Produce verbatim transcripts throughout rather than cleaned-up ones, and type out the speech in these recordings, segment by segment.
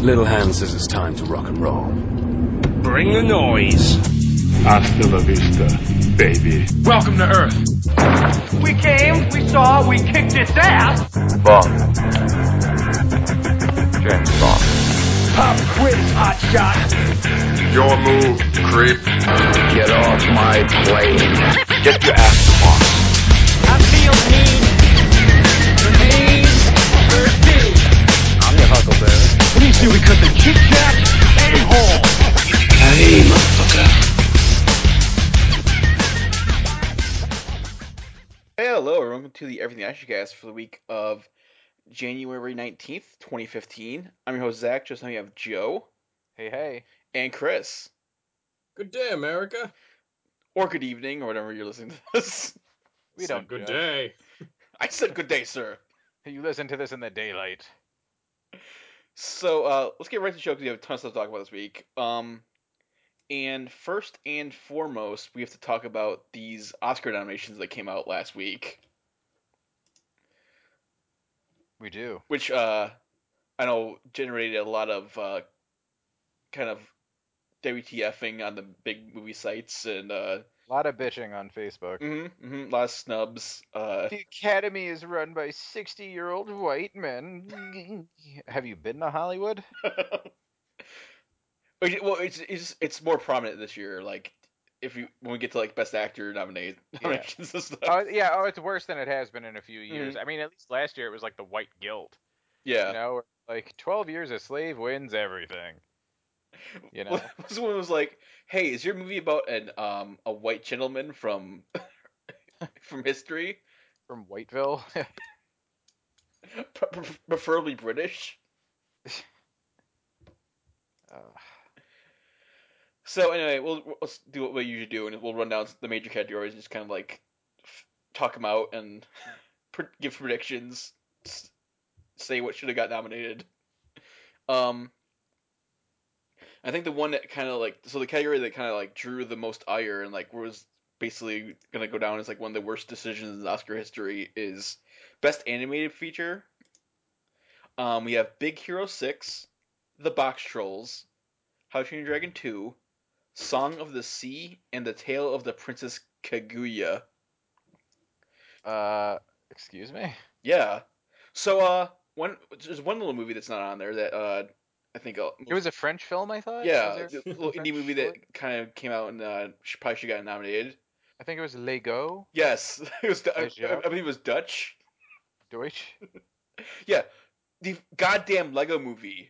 Little Hand says it's time to rock and roll. Bring the noise. Hasta la vista, baby. Welcome to Earth. We came, we saw, we kicked its ass. Bond. James Bond. Pop quiz, hot shot. Your move, creep. Get off my plane. Get your ass to Mars. I feel mean. The mean. Thirsty. I'm your Huckleberry. What do you say we cut the Kit Kat a-hole? Hey, motherfucker. Hey, hello, and welcome to the Everything Action Cast for the week of January nineteenth, twenty fifteen. I'm your host, Zach. Just now you have Joe. Hey, hey. And Chris. Good day, America. Or good evening, or whatever you're listening to this. We So don't good judge. day. I said good day, sir. You listen to this in the daylight. So, uh, let's get right to the show because we have a ton of stuff to talk about this week. Um, and first and foremost, we have to talk about these Oscar nominations that came out last week. We do. Which, uh, I know generated a lot of, uh, kind of WTFing on the big movie sites and, uh... A lot of bitching on Facebook. Mm-hmm, mm-hmm, a lot of snubs. Uh... The Academy is run by sixty-year-old white men. Have you been to Hollywood? Well, it's, it's it's more prominent this year. Like, if you when we get to like Best Actor nominate, nominations Yeah. and stuff. Oh, yeah. Oh, it's worse than it has been in a few years. Mm-hmm. I mean, at least last year it was like the white guilt. Yeah. You know, like twelve Years a Slave wins everything. You know, this one was like, "Hey, is your movie about an um a white gentleman from from history, from Whiteville?" Preferably British." uh, So anyway, we'll let's do what we usually do, and we'll run down the major categories and just kind of like f- talk them out and pre- give predictions, s- say what should have got nominated. Um, I think the one that kind of like so the category that kind of like drew the most ire and like was basically gonna go down as like one of the worst decisions in Oscar history is Best Animated Feature. Um, we have Big Hero Six, The Box Trolls, How to Train Your Dragon Two, Song of the Sea, and The Tale of the Princess Kaguya. uh, excuse me. Yeah. So uh, one there's one little movie that's not on there that uh I think uh, It was a French film, I thought. yeah, Was the there little a indie French movie short? that kind of came out and uh should, probably should have got nominated. I think it was Lego. Yes, it was. I, Lego. I believe it was Dutch. Deutsch. Yeah, the goddamn Lego Movie.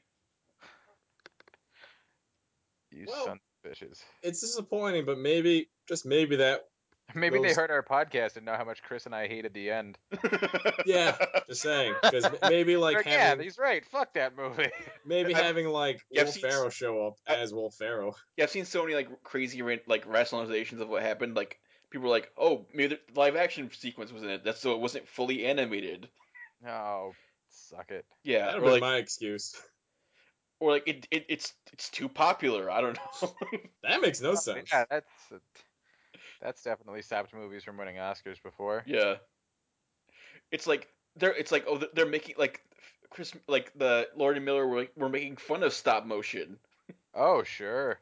You Well, son of bitches. It's disappointing, but maybe, just maybe that. Maybe they those- heard our podcast and know how much Chris and I hated the end. Yeah, just saying, because maybe like Like, yeah, having, he's right. Fuck that movie. maybe I've- having like Yeah, I've Will seen- Ferrell show up I- as Will Ferrell. Yeah, I've seen so many like crazy like rationalizations of what happened. Like people were like, "Oh, maybe the live action sequence was in it. That's so it wasn't fully animated." Oh, suck it. Yeah, That'd or be like, my excuse. or like it, it it's it's too popular. I don't know. That makes no Oh, sense. yeah, that's that's definitely stopped movies from winning Oscars before. Yeah, it's like they're it's like oh they're making like Chris like the Lord and Miller were were making fun of stop motion. Oh, sure.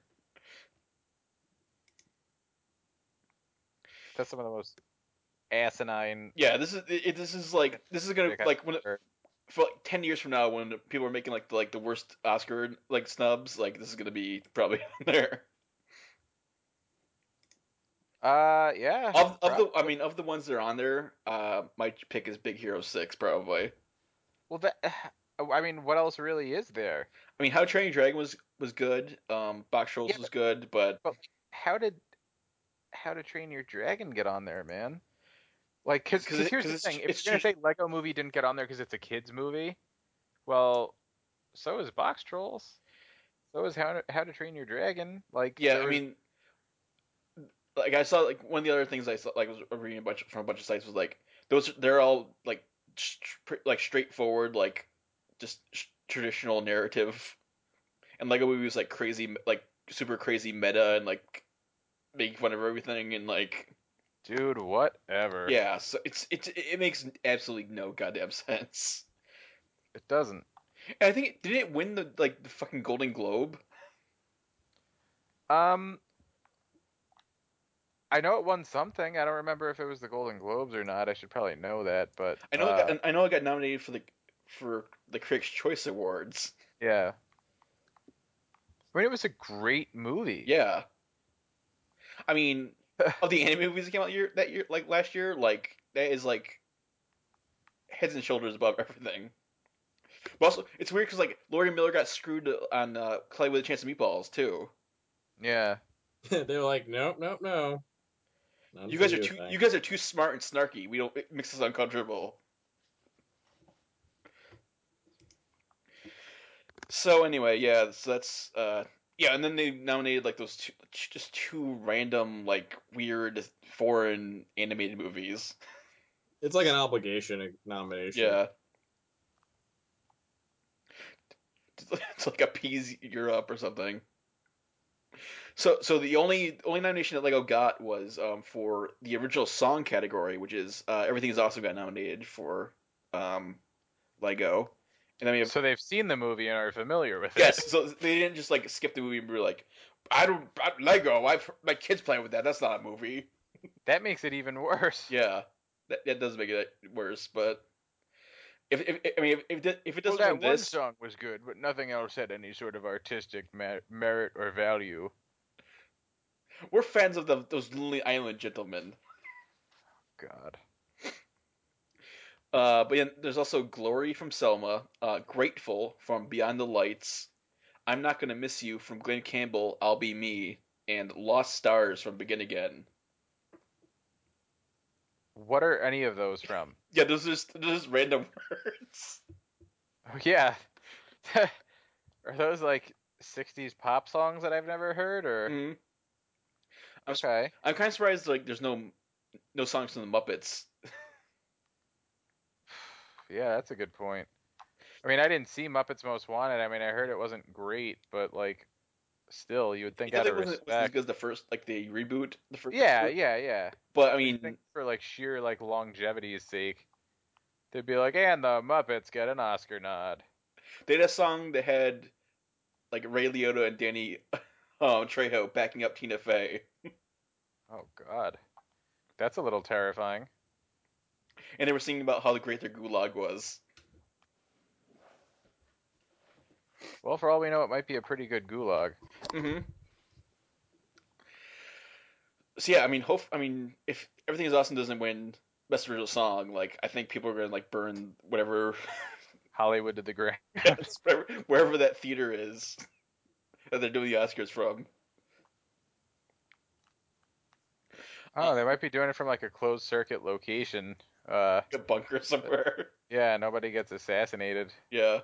That's some of the most asinine. Yeah, this is it, this is like this is gonna shit I've like when it, heard. for like ten years from now when people are making like the, like the worst Oscar like snubs, like this is gonna be probably there. Uh, yeah. Of of the I probably. mean of the ones that are on there, uh, my pick is Big Hero Six probably. Well, that. I mean, what else really is there? I mean, How to Train Your Dragon was was good. Um, Box Trolls Yeah, was good, but But how did How to Train Your Dragon get on there, man? Like, cause, because cause it, here's cause the it's thing: if it's you're gonna tr- say Lego Movie didn't get on there because it's a kids movie, well, so is Box Trolls. So is How to How to Train Your Dragon. Like, yeah. there I was. mean, like I saw like one of the other things I saw like was reading a bunch from a bunch of sites was like those they're all like str- like straightforward like just sh- traditional narrative, and Lego Movie was like crazy like super crazy meta and like making fun of everything and like Dude, whatever. yeah. So it's it's it makes absolutely no goddamn sense. It doesn't. And I think it, did it win the like the fucking Golden Globe? Um, I know it won something. I don't remember if it was the Golden Globes or not. I should probably know that, but I know uh, it got, I know it got nominated for the for the Critics' Choice Awards. yeah. I mean, it was a great movie. Yeah. I mean, of the anime movies that came out year that year, like last year, like that is like heads and shoulders above everything. But also, it's weird because like Laurie Miller got screwed on uh, Clay with a Chance of Meatballs too. Yeah. They're like, nope, nope, no. None You for guys are you, too thanks. you guys are too smart and snarky. We don't it makes us uncomfortable. So anyway, yeah, so that's uh yeah, and then they nominated like those two just two random like weird foreign animated movies. It's like an obligation a nomination. Yeah. It's like appease Europe or something. So so the only only nomination that Lego got was um for the original song category, which is uh Everything Is Awesome got nominated for um Lego. And then we have So they've seen the movie and are familiar with it. yes, so they didn't just like skip the movie and be like, I don't I, Lego. I my kids play with that. That's not a movie. That makes it even worse. Yeah, that that does make it worse. But if, if I mean if if it, if it Well, doesn't that win one this, song was good, but nothing else had any sort of artistic mer- merit or value. we're fans of the those Lonely Island gentlemen. God. Uh, but yeah, there's also Glory from Selma, uh, Grateful from Beyond the Lights, I'm Not Gonna Miss You from Glenn Campbell, I'll Be Me, and Lost Stars from Begin Again. What are any of those from? Yeah, those are just, those are just random words. Oh, yeah. Are those like sixties pop songs that I've never heard or Mm-hmm. I'm okay. I'm kind of surprised like there's no no songs from the Muppets. Yeah, that's a good point. I mean, I didn't see Muppets Most Wanted. I mean, I heard it wasn't great, but like still you would It think out definitely of wasn't wasn't as respect. good as the first like the reboot the first. Yeah, yeah, yeah. But I But you think mean for like sheer like longevity's sake, they'd be like, and the Muppets get an Oscar nod. they had a song that had like Ray Liotta and Danny um, Trejo backing up Tina Fey, Oh God, that's a little terrifying. and they were singing about how great their gulag was. Well, for all we know, it might be a pretty good gulag. Mm-hmm. So yeah, I mean, hope I mean if Everything Is Awesome doesn't win Best Original Song, like I think people are gonna like burn whatever, Hollywood to the ground. yes, wherever, wherever that theater is that they're doing the Oscars from. Oh, they Um, might be doing it from like a closed circuit location. Uh, a bunker somewhere. yeah, nobody gets assassinated. Yeah.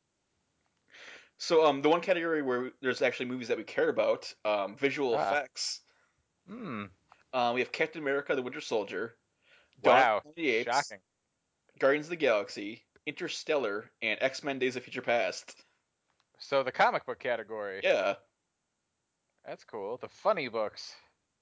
So um, the one category where there's actually movies that we care about, um, visual Ah, effects. hmm. Um, we have Captain America: The Winter Soldier, Dawn Wow, of the Apes, shocking. Guardians of the Galaxy, Interstellar, and X Men: Days of Future Past. So the comic book category. Yeah, That's cool. The funny books.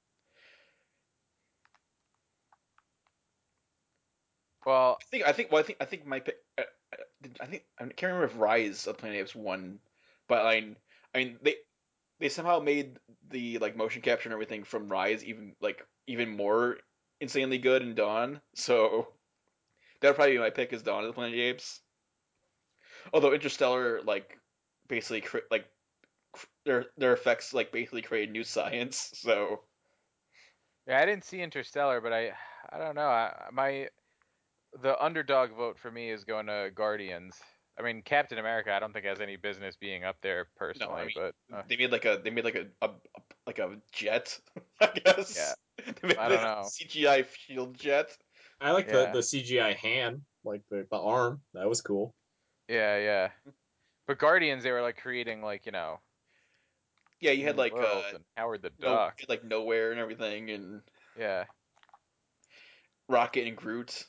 Well, I think I think well I think I think my pick. Uh, uh, I think I can't remember if Rise of the Planet of the Apes won, but I mean, I mean they they somehow made the like motion capture and everything from Rise even like even more insanely good in Dawn. So that would probably be my pick is Dawn of the Planet of the Apes. Although Interstellar like basically cre- like cr- their their effects like basically created new science. So yeah, I didn't see Interstellar, but I, I don't know. I, my the underdog vote for me is going to Guardians. I mean, Captain America, I don't think has any business being up there no, I personally, mean but uh, they made like a they made like a, a, a like a jet, I yeah, guess. They made I like don't a know. C G I shield jet. I like the, Yeah, the C G I hand, like the, the arm. That was cool. yeah, yeah. But Guardians, they were like creating like you know Yeah, you had new like uh worlds and Howard the no Duck. you had, like nowhere and everything and Yeah, Rocket and Groot.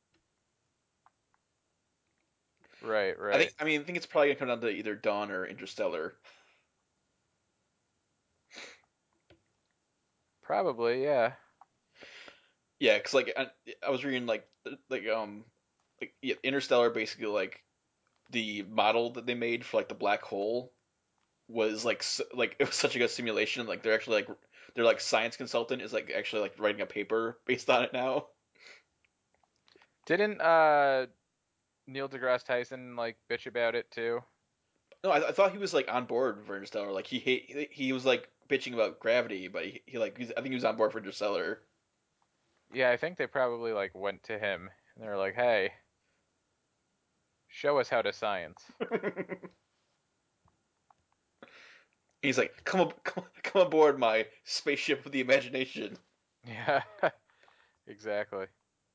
right, I think right. I mean I think it's probably gonna come down to either Dawn or Interstellar. Probably, yeah. Yeah, because like I, I was reading like like um like yeah, Interstellar basically like the model that they made for like the black hole was like s like it was such a good simulation. Like they're actually like their like science consultant is like actually like writing a paper based on it now. Didn't uh Neil deGrasse Tyson like bitch about it too? No, I, I thought he was like on board for Interstellar. Like he hate he was like bitching about gravity, but he, he like he's, I think he was on board for Interstellar. Yeah, I think they probably like went to him and they were like, "Hey, show us how to science." He's like, come ab- come come aboard my spaceship of the imagination. Yeah, exactly.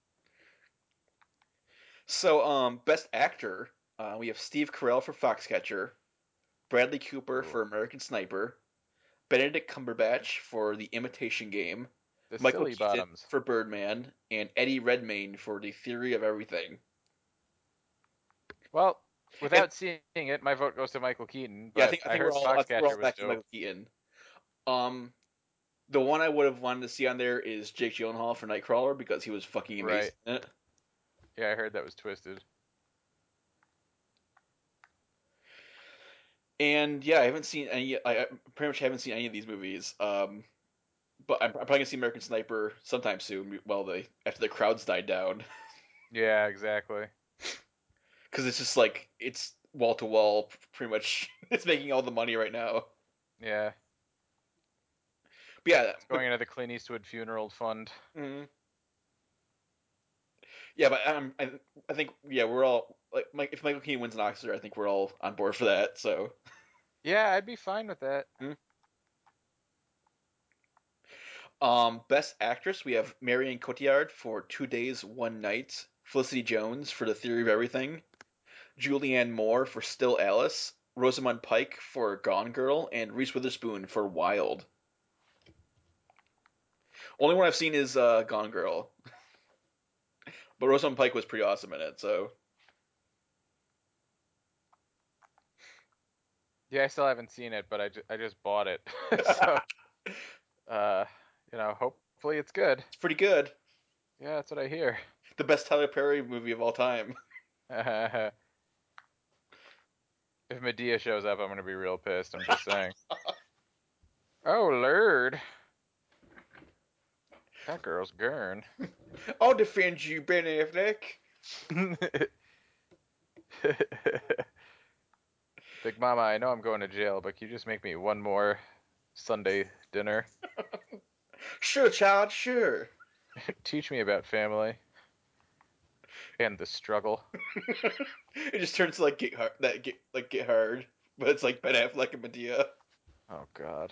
So, um, best actor, uh, we have Steve Carell for Foxcatcher, Bradley Cooper Ooh. for American Sniper, Benedict Cumberbatch for The Imitation Game, The Michael silly Keaton bottoms. for Birdman, and Eddie Redmayne for The Theory of Everything. Well, without seeing it, my vote goes to Michael Keaton, Yeah, I but think I I think we're heard all I think we're all Foxcatcher was back to dope. Michael Keaton. Um, the one I would have wanted to see on there is Jake Gyllenhaal for Nightcrawler because he was fucking amazing Right. in it. Yeah, I heard that was twisted. And yeah, I haven't seen any. I, I pretty much haven't seen any of these movies. Um, but I'm, I'm probably gonna see American Sniper sometime soon. Well, they after the crowds died down, Yeah, exactly. because it's just like it's wall to wall, pretty much. It's making all the money right now. Yeah, But yeah, it's going into the Clint Eastwood funeral fund. mhm. Yeah, but um, I I think yeah we're all like Mike, if Michael Keaton wins an Oscar, I think we're all on board for that. So. Yeah, I'd be fine with that. Mhm. Um, Best Actress, we have Marion Cotillard for Two Days, One Night, Felicity Jones for The Theory of Everything, Julianne Moore for Still Alice, Rosamund Pike for Gone Girl, and Reese Witherspoon for Wild. Only one I've seen is uh, Gone Girl, but Rosamund Pike was pretty awesome in it. So Yeah, I still haven't seen it, but I, ju- I just bought it. So, uh, you know, hopefully it's good. it's pretty good. Yeah, that's what I hear. The best Tyler Perry movie of all time. If Medea shows up, I'm gonna be real pissed. I'm just saying. Oh, Lord. That girl's gurn. I'll defend you, Ben Affleck. Big Mama, I know I'm going to jail, but can you just make me one more Sunday dinner? Sure, child, sure. Teach me about family and the struggle. It just turns to like get hard, that get like get hard, but it's like Ben Affleck and Medea. Oh, God.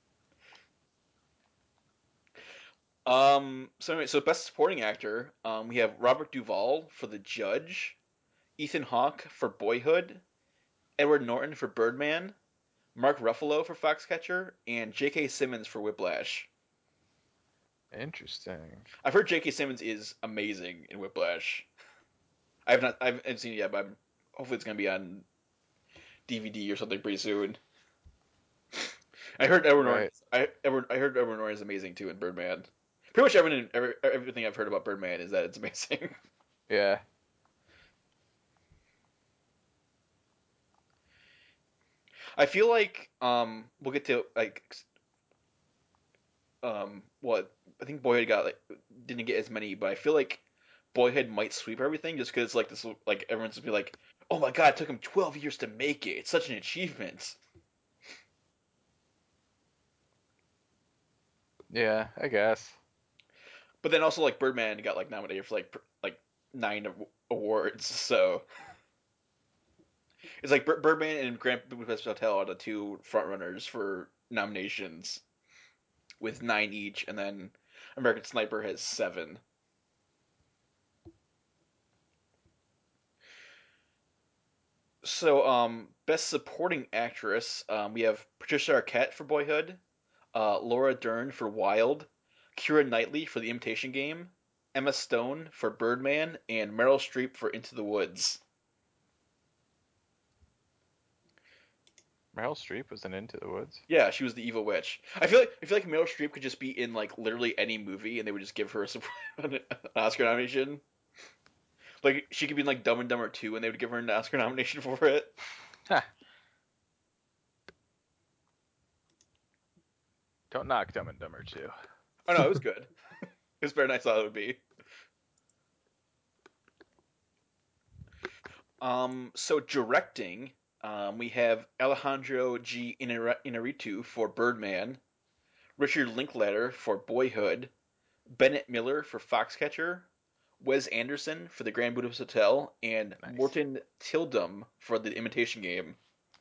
Um. So anyway, so best supporting actor, um, we have Robert Duvall for The Judge, Ethan Hawke for Boyhood, Edward Norton for Birdman, Mark Ruffalo for Foxcatcher, and J K. Simmons for Whiplash. Interesting. I've heard J K. Simmons is amazing in Whiplash. I have not, I haven't seen it yet, but I'm, hopefully it's gonna be on D V D or something pretty soon. I heard Edward Norton. Right. I Edward, I heard Edward Norton is amazing too in Birdman. Pretty much everything, every, everything I've heard about Birdman is that it's amazing. Yeah. I feel like um we'll get to like um what I think Boyhood got like didn't get as many, but I feel like Boyhood might sweep everything just because like this like everyone's just be like, oh my god, it took him twelve years to make it. It's such an achievement. Yeah, I guess. But then also like Birdman got like nominated for like pr- like nine av- awards, so it's like Bir- Birdman and Grand Budapest Hotel are the two frontrunners for nominations with nine each, and then American Sniper has seven. So, um, best supporting actress, um, we have Patricia Arquette for Boyhood, uh, Laura Dern for Wild, Keira Knightley for The Imitation Game, Emma Stone for Birdman, and Meryl Streep for Into the Woods. Meryl Streep was in Into the Woods. Yeah, she was the evil witch. I feel like I feel like Meryl Streep could just be in like literally any movie, and they would just give her a, an Oscar nomination. Like she could be in like Dumb and Dumber two, and they would give her an Oscar nomination for it. Don't knock Dumb and Dumber two. Oh no, it was good. It was better than I thought it would be. Um, so directing, um, we have Alejandro G. Inarri- Inarritu for Birdman, Richard Linklater for Boyhood, Bennett Miller for Foxcatcher, Wes Anderson for The Grand Budapest Hotel, and Nice. Morton Tildum for The Imitation Game.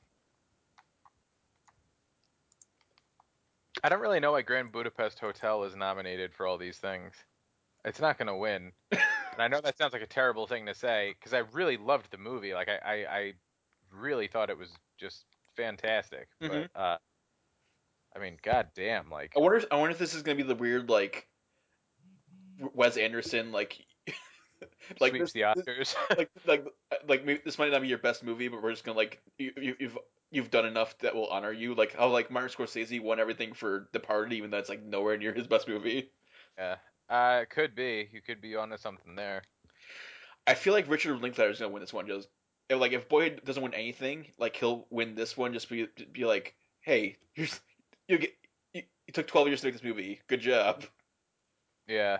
I don't really know why Grand Budapest Hotel is nominated for all these things. It's not going to win. And I know that sounds like a terrible thing to say, because I really loved the movie. Like, I, I, I really thought it was just fantastic. Mhm. But, uh, I mean, goddamn, like, I wonder. If, I wonder if this is gonna be the weird like Wes Anderson like like sweeps this, the Oscars. like like like maybe this might not be your best movie, but we're just gonna like you, you, you've you've done enough that will honor you. Like how like Martin Scorsese won everything for Departed, even though it's like nowhere near his best movie. Yeah, uh, it could be. You could be onto something there. I feel like Richard Linklater is gonna win this one. Just if, like if Boyd doesn't win anything, like he'll win this one. Just be be like, hey, here's you get you, you took twelve years to make this movie. Good job. Yeah.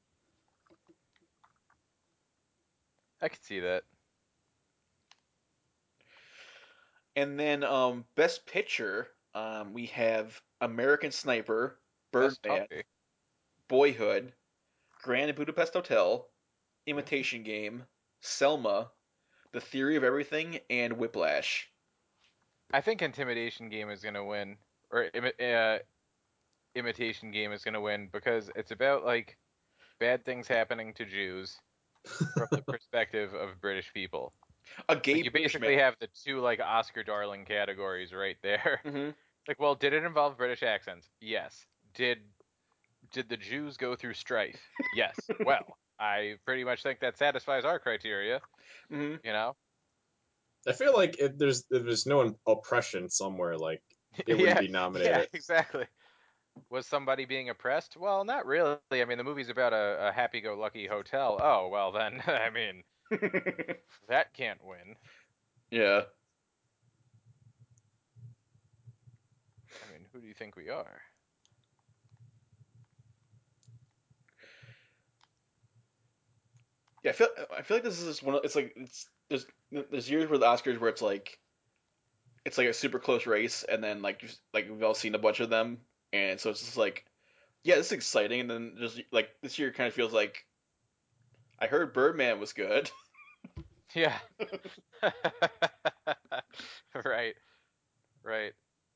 I could see that. And then um, best picture, um, we have American Sniper, Best Birdman, topic. Boyhood, Grand Budapest Hotel, Imitation Game, Selma, The Theory of Everything, and Whiplash. I think Intimidation Game is gonna win, or imi- uh, Imitation Game is gonna win because it's about like bad things happening to Jews from the perspective of British people. A gay Like you British basically man. have the two like Oscar darling categories right there. Mm-hmm. Like, well, did it involve British accents? Yes. Did did the Jews go through strife? Yes. Well, I pretty much think that satisfies our criteria. Mm-hmm. You know? I feel like if there's if there's no oppression somewhere, like it wouldn't yeah, be nominated. yeah, exactly. Was somebody being oppressed? Well, not really. I mean, the movie's about a, a happy-go-lucky hotel. Oh, well then, I mean, that can't win. Yeah. I mean, who do you think we are? Yeah, I feel I feel like this is one. Of, it's like it's there's there's years where the Oscars where it's like it's like a super close race, and then like just, like we've all seen a bunch of them, and so it's just like yeah, this is exciting, and then just like this year kind of feels like I heard Birdman was good. Yeah. right. Right.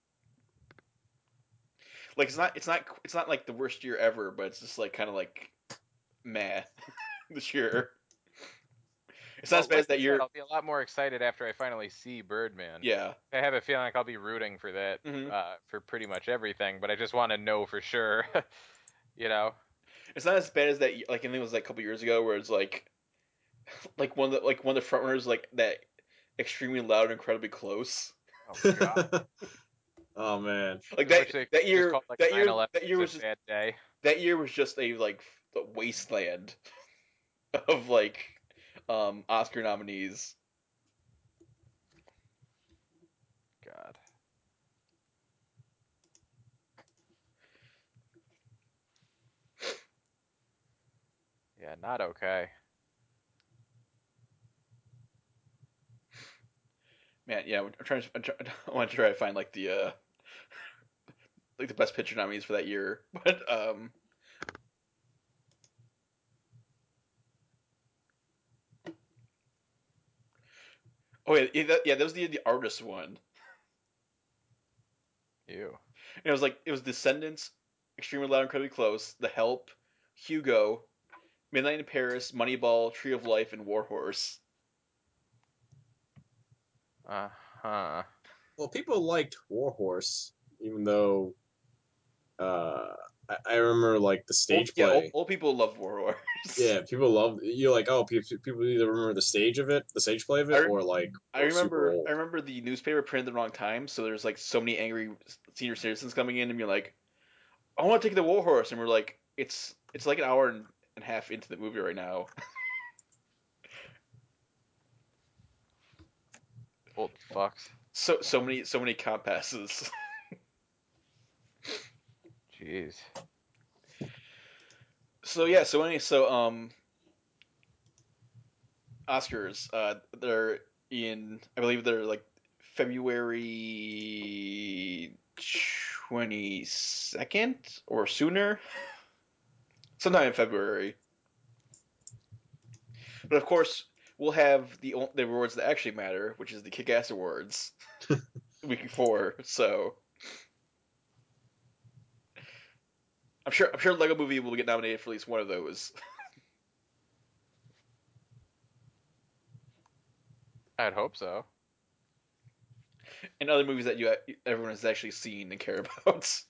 Like it's not it's not it's not like the worst year ever, but it's just like kind of like meh this year. It's not Well, as bad like as that I said, year. I'll be a lot more excited after I finally see Birdman. Yeah. I have a feeling like I'll be rooting for that hmm uh, for pretty much everything, but I just want to know for sure. you know? It's not as bad as that. Like I think it was like a couple years ago, where it's like like one of the like one of the front runners like that extremely loud and incredibly close. Oh God. Oh man. Like that Which they that just year called like that year nine eleven that year was was a just bad day. that year was just a like f- wasteland of like um Oscar nominees. God. Yeah, not okay. Man, yeah, I'm trying to I'm try, I want to try to find like the uh like the best picture nominees for that year, but um oh yeah yeah that, yeah that was the the artist one. You. And it was like it was Descendants, Extremely Loud, Incredibly Close, The Help, Hugo, Midnight in Paris, Moneyball, Tree of Life, and Warhorse. Uh huh. Well, people liked Warhorse, even though uh, I, I remember like the Old, stage yeah, old, play. old people love Warhorse. Yeah, people love you're like oh people people either remember the stage of it, the stage play of I, it, re- or like I or super remember I old. remember the newspaper printed the wrong time, so there's like so many angry senior citizens coming in and being like, I want to take the Warhorse, and we're like, it's it's like an hour and a half into the movie right now. Old fucks. So so many so many comp passes. Jeez. So yeah, so anyway, so um, Oscars, uh, they're in, I believe they're like February twenty second or sooner, sometime in February. But of course, we'll have the o- the awards that actually matter, which is the Kick-Ass Awards, the week before. So I'm sure I'm sure Lego Movie will get nominated for at least one of those. I'd hope so. And other movies that you everyone has actually seen and care about.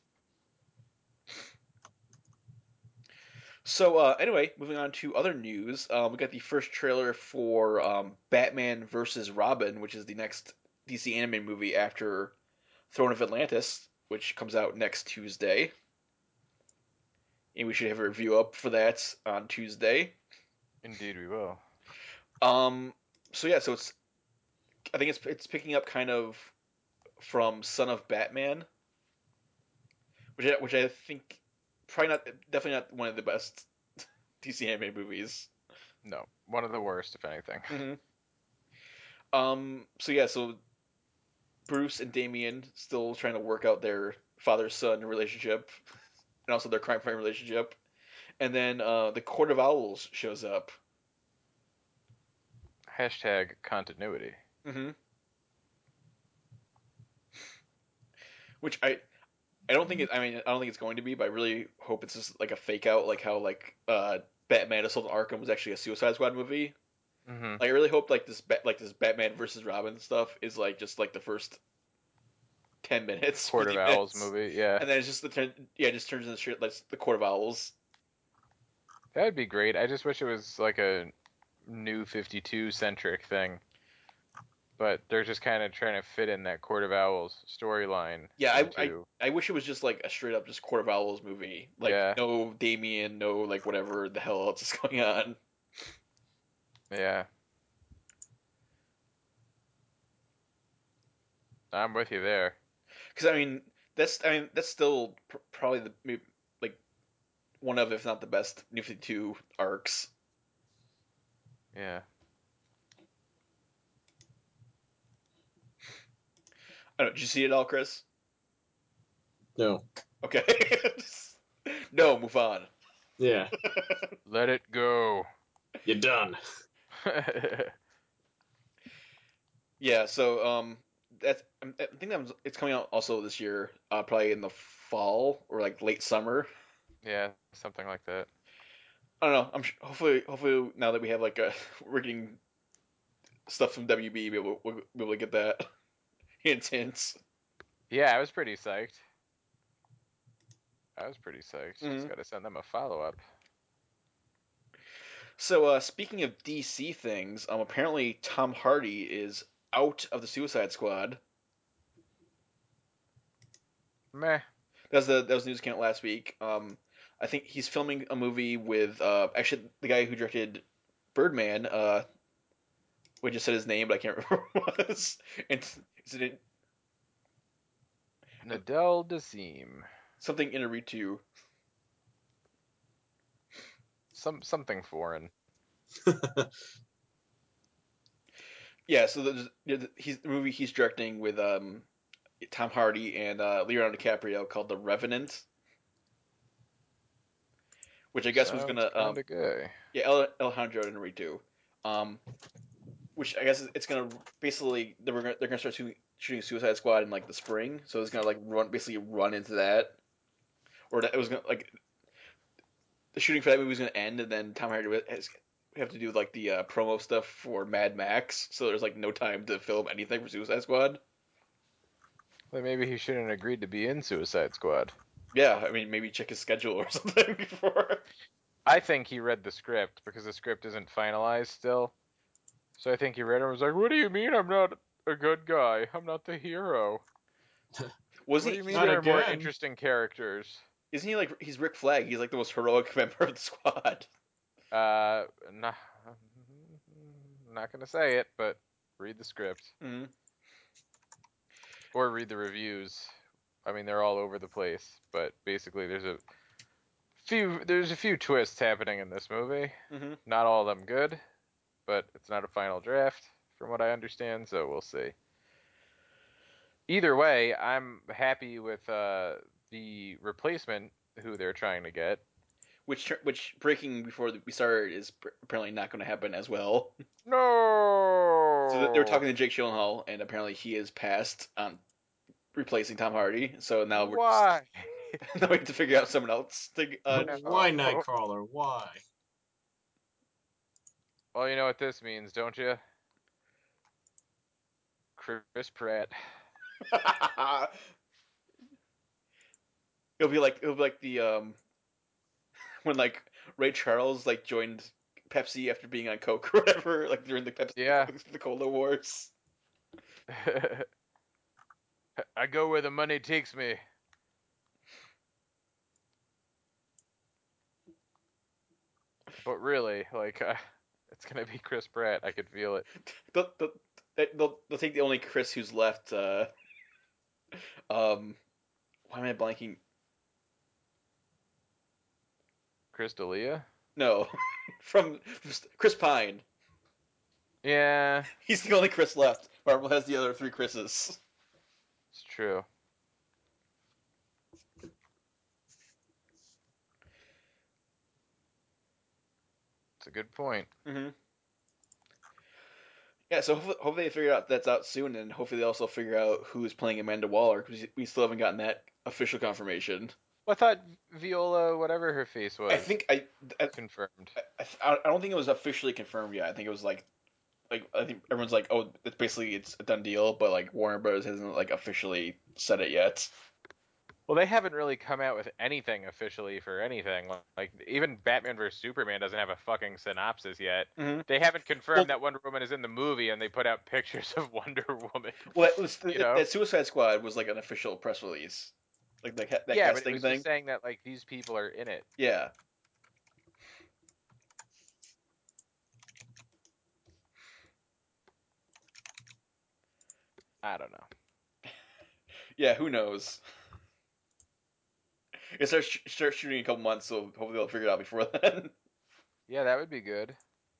So uh, anyway, moving on to other news, um, we got the first trailer for um, Batman versus Robin, which is the next D C animated movie after Throne of Atlantis, which comes out next Tuesday, and we should have a review up for that on Tuesday. Indeed, we will. Um, so yeah, so it's I think it's it's picking up kind of from Son of Batman, which I, which I think probably not definitely not one of the best D C animated movies. No, one of the worst, if anything. Mm-hmm. Um. So yeah. So Bruce and Damian still trying to work out their father-son relationship, and also their crime-fighting relationship. And then uh, the Court of Owls shows up. Hashtag continuity. Mm-hmm. Which I I don't think it. I mean, I don't think it's going to be, but I really hope it's just like a fake out, like how like uh, Batman Assault on Arkham was actually a Suicide Squad movie. Mm-hmm. Like I really hope like this like this Batman versus Robin stuff is like just like the first ten minutes, Court of fifteen Owls minutes, movie, yeah. and then it's just the turn. Yeah, it just turns into shit like the Court of Owls. That'd be great. I just wish it was like a new fifty-two centric thing. But they're just kind of trying to fit in that Court of Owls storyline. Yeah, I, I into... I wish it was just like a straight up just Court of Owls movie. Like Yeah. no Damien, no like whatever the hell else is going on. Yeah. I'm with you there. Because I mean that's I mean that's still pr- probably the maybe, like one of if not the best New fifty-two arcs. Yeah. I don't know, did you see it all, Chris? No. Okay. No, move on. Yeah. Let it go. You're done. Yeah, so um, that's I think that was, it's coming out also this year, uh, probably in the fall or like late summer. Yeah, something like that. I don't know. I'm sh- hopefully hopefully now that we have like a we're getting stuff from W B, we'll, we'll be able to get that hint hints. Yeah, I was pretty psyched. I was pretty psyched. Mhm. Just gotta send them a follow up. So uh, speaking of D C things, um, apparently Tom Hardy is out of the Suicide Squad. Meh. That was the that was news came out last week. Um, I think he's filming a movie with uh, actually the guy who directed Birdman. Uh, we just said his name, but I can't remember what it was. And is it Nadel Dazeem. something Inarritu? Some something foreign. Yeah, so there's, there's- he's the movie he's directing with um, Tom Hardy and uh, Leonardo DiCaprio called The Revenant, which I guess was Sounds gonna um, kinda gay. yeah El, Alejandro Inarritu, um, which I guess it's gonna basically they're gonna they're gonna start shooting, shooting Suicide Squad in like the spring, so it's gonna like run basically run into that, or that it was gonna like the shooting for that movie was gonna end, and then Tom Hardy has we have to do like the uh, promo stuff for Mad Max, so there's like no time to film anything for Suicide Squad. Well, maybe he shouldn't have agreed to be in Suicide Squad. Yeah, I mean maybe check his schedule or something before. I think he read the script because the script isn't finalized still. So I think he read it and was like, "What do you mean I'm not a good guy? I'm not the hero. Was What he? do you mean Not there are more again. interesting characters?" Isn't he like he's Rick Flag? He's like the most heroic member of the squad. Uh, nah, not gonna say it, but read the script. Mm-hmm. or read the reviews. I mean, they're all over the place, but basically, there's a few there's a few twists happening in this movie. Mhm. Not all of them good, but it's not a final draft, from what I understand. So we'll see. Either way, I'm happy with uh, the replacement who they're trying to get. Which tr- which breaking before we started is pr- apparently not going to happen as well. No. So they were talking to Jake Gyllenhaal, and apparently he is passed on replacing Tom Hardy. So now we're Why? now we have to figure out someone else. To, uh, No. Why Nightcrawler? Why? Well, you know what this means, don't you? Chris Pratt. it'll be like it'll be like the um when like Ray Charles like joined Pepsi after being on Coke or whatever, like during the Pepsi Yeah. the Cola Wars. I go where the money takes me. But really, like, uh, it's gonna be Chris Pratt. I could feel it. They'll, they'll, they'll, they'll take the only Chris who's left. Uh, um, why am I blanking? Chris D'Elia? No, from Chris Pine. Yeah, He's the only Chris left. Marvel has the other three Chris's. it's true. It's a good point. Mm-hmm. Yeah, so hopefully, hopefully they figure out that's out soon, and hopefully they also figure out who's playing Amanda Waller, because we still haven't gotten that official confirmation. Well, I thought Viola, whatever her face was, I think I, I, confirmed. I, I don't think it was officially confirmed yet. I think it was like, like I think everyone's like, oh, it's basically it's a done deal, but like Warner Bros. Hasn't like officially said it yet. Well, they haven't really come out with anything officially for anything. Like, even Batman versus Superman doesn't have a fucking synopsis yet. Mm-hmm. They haven't confirmed Well- that Wonder Woman is in the movie, and they put out pictures of Wonder Woman. Well, that, was, You know? that Suicide Squad was like an official press release, like that, that Yeah, but it casting was thing. just saying that, like, these people are in it. Yeah. I don't know. Yeah, who knows? It starts sh- start shooting in a couple months, so hopefully they'll figure it out before then. Yeah, that would be good.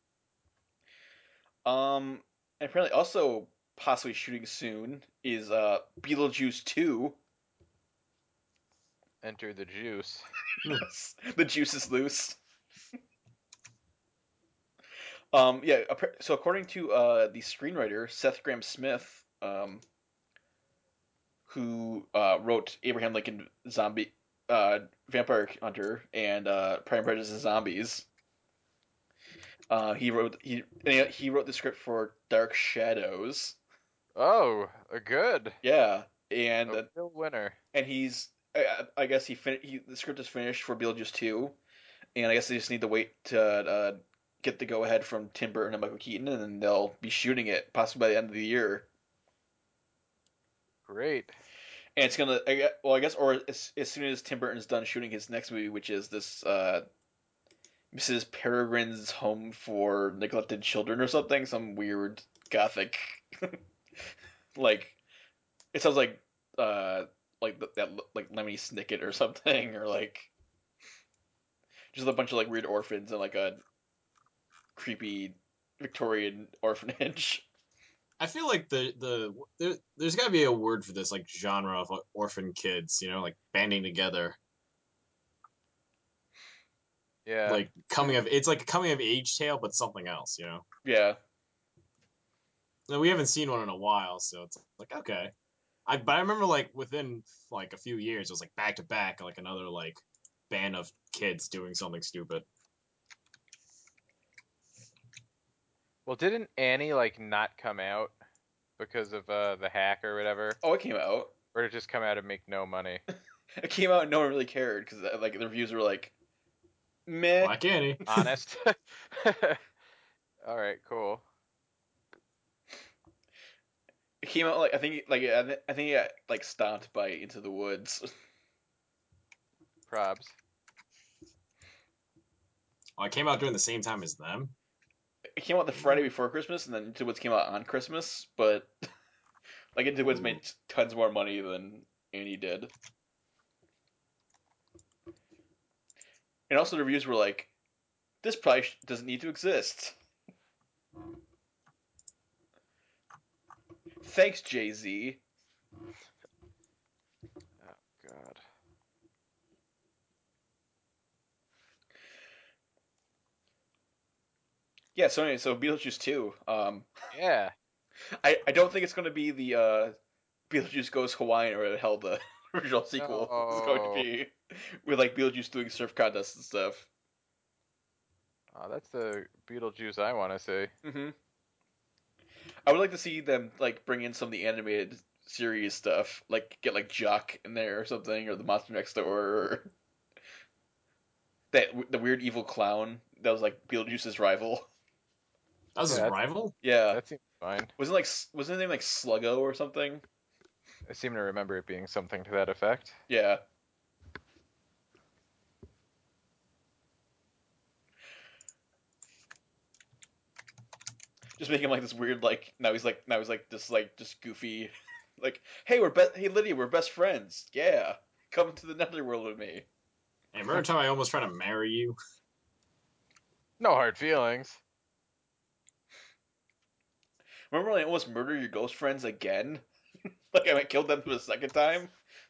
Um, and apparently also possibly shooting soon is uh Beetlejuice two. Enter the juice. The juice is loose. Um, yeah. So according to uh the screenwriter Seth Grahame-Smith, um, who uh wrote Abraham Lincoln Zombie, uh, Vampire Hunter, and uh Pride and Prejudice and Zombies. Uh, he wrote he he wrote the script for Dark Shadows. Oh, a good. Yeah, and A uh, real winner. and he's I, I guess he, fin- he the script is finished for Beetlejuice two, and I guess they just need to wait to uh, get the go ahead from Tim Burton and Michael Keaton, and then they'll be shooting it possibly by the end of the year. Great. And it's gonna I guess, well I guess or as, as soon as Tim Burton's done shooting his next movie, which is this uh, Missus Peregrine's Home for Neglected Children or something, some weird gothic like it sounds like uh like th- that like Lemony Snicket or something, or like just a bunch of like weird orphans and like a creepy Victorian orphanage. I feel like the the there, there's got to be a word for this, like genre of like, orphan kids, you know, like banding together, Yeah. like coming of it's like a coming of age tale, but something else, you know. Yeah. No, we haven't seen one in a while, so it's like okay. I but I remember like within like a few years, it was like back to back, like another like band of kids doing something stupid. Well, didn't Annie like not come out because of uh, the hack or whatever, Oh, it came out. or did it just come out and make no money? It came out and no one really cared because like the reviews were like, meh. Black Annie. Honest. All right, cool. It came out like I think like I thi- I think it got like stopped by Into the Woods. Probs. Oh, it came out during the same time as them. It came out the Friday before Christmas, and then Into the Woods came out on Christmas. But Like Into the Woods Ooh. made tons more money than Annie did. And also the reviews were like, this probably doesn't need to exist. Thanks, Jay-Z. God. Yeah, so anyway, so Beetlejuice two. Um, Yeah. I, I don't think it's going to be the uh, Beetlejuice Goes Hawaiian or the hell the original sequel is going to No. be. With like Beetlejuice doing surf contests and stuff. Oh, that's the Beetlejuice I want to see. hmm I would like to see them like bring in some of the animated series stuff, like get like Jock in there or something, or the Monster Next Door, or that the weird evil clown that was like Beetlejuice's rival. That was Yeah, his that's- rival? Yeah, That seems fine. wasn't like wasn't his name like Sluggo or something? I seem to remember it being something to that effect. Yeah. Just make him like this weird like now he's like now he's like this like just goofy, like hey we're be- hey Lydia we're best friends yeah come to the netherworld with me. Hey, remember the time I almost tried to marry you? No hard feelings. Remember when I almost murdered your ghost friends again? Like I killed them for the second time?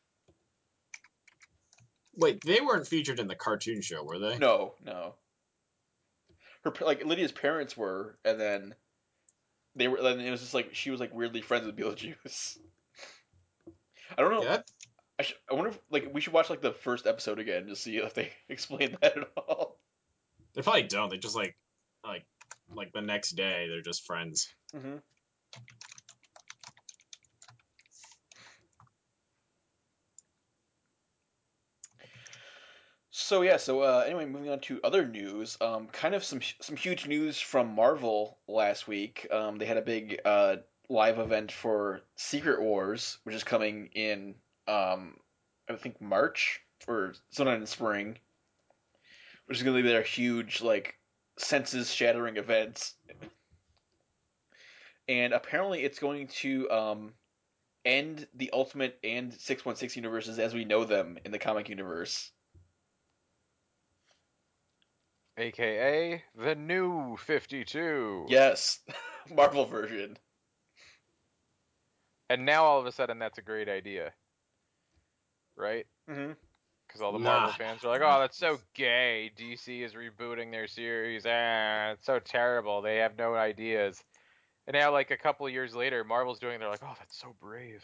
Wait, they weren't featured in the cartoon show, were they? No, no. Her like Lydia's parents were, and then they were. Then it was just like she was like weirdly friends with Beetlejuice. I don't know. Yeah, that, I, sh- I wonder if like we should watch like the first episode again to see if they explain that at all. they probably don't. They just like, like, like the next day they're just friends. Mm-hmm. So yeah, so uh, anyway, moving on to other news. Um, kind of some some huge news from Marvel last week. Um, they had a big uh, live event for Secret Wars, which is coming in um, I think March or sometime in spring, which is going to be their huge like senses shattering event. And apparently, it's going to um, end the Ultimate and six one six universes as we know them in the comic universe. A K A the new fifty-two. Yes, Marvel version. And now all of a sudden that's a great idea. Right? Mm-hmm. Because all the Nah. Marvel fans are like, oh, that's so gay. D C is rebooting their series. Ah, it's so terrible. They have no ideas. And now, like, a couple of years later, Marvel's doing it. They're like, oh, that's so brave.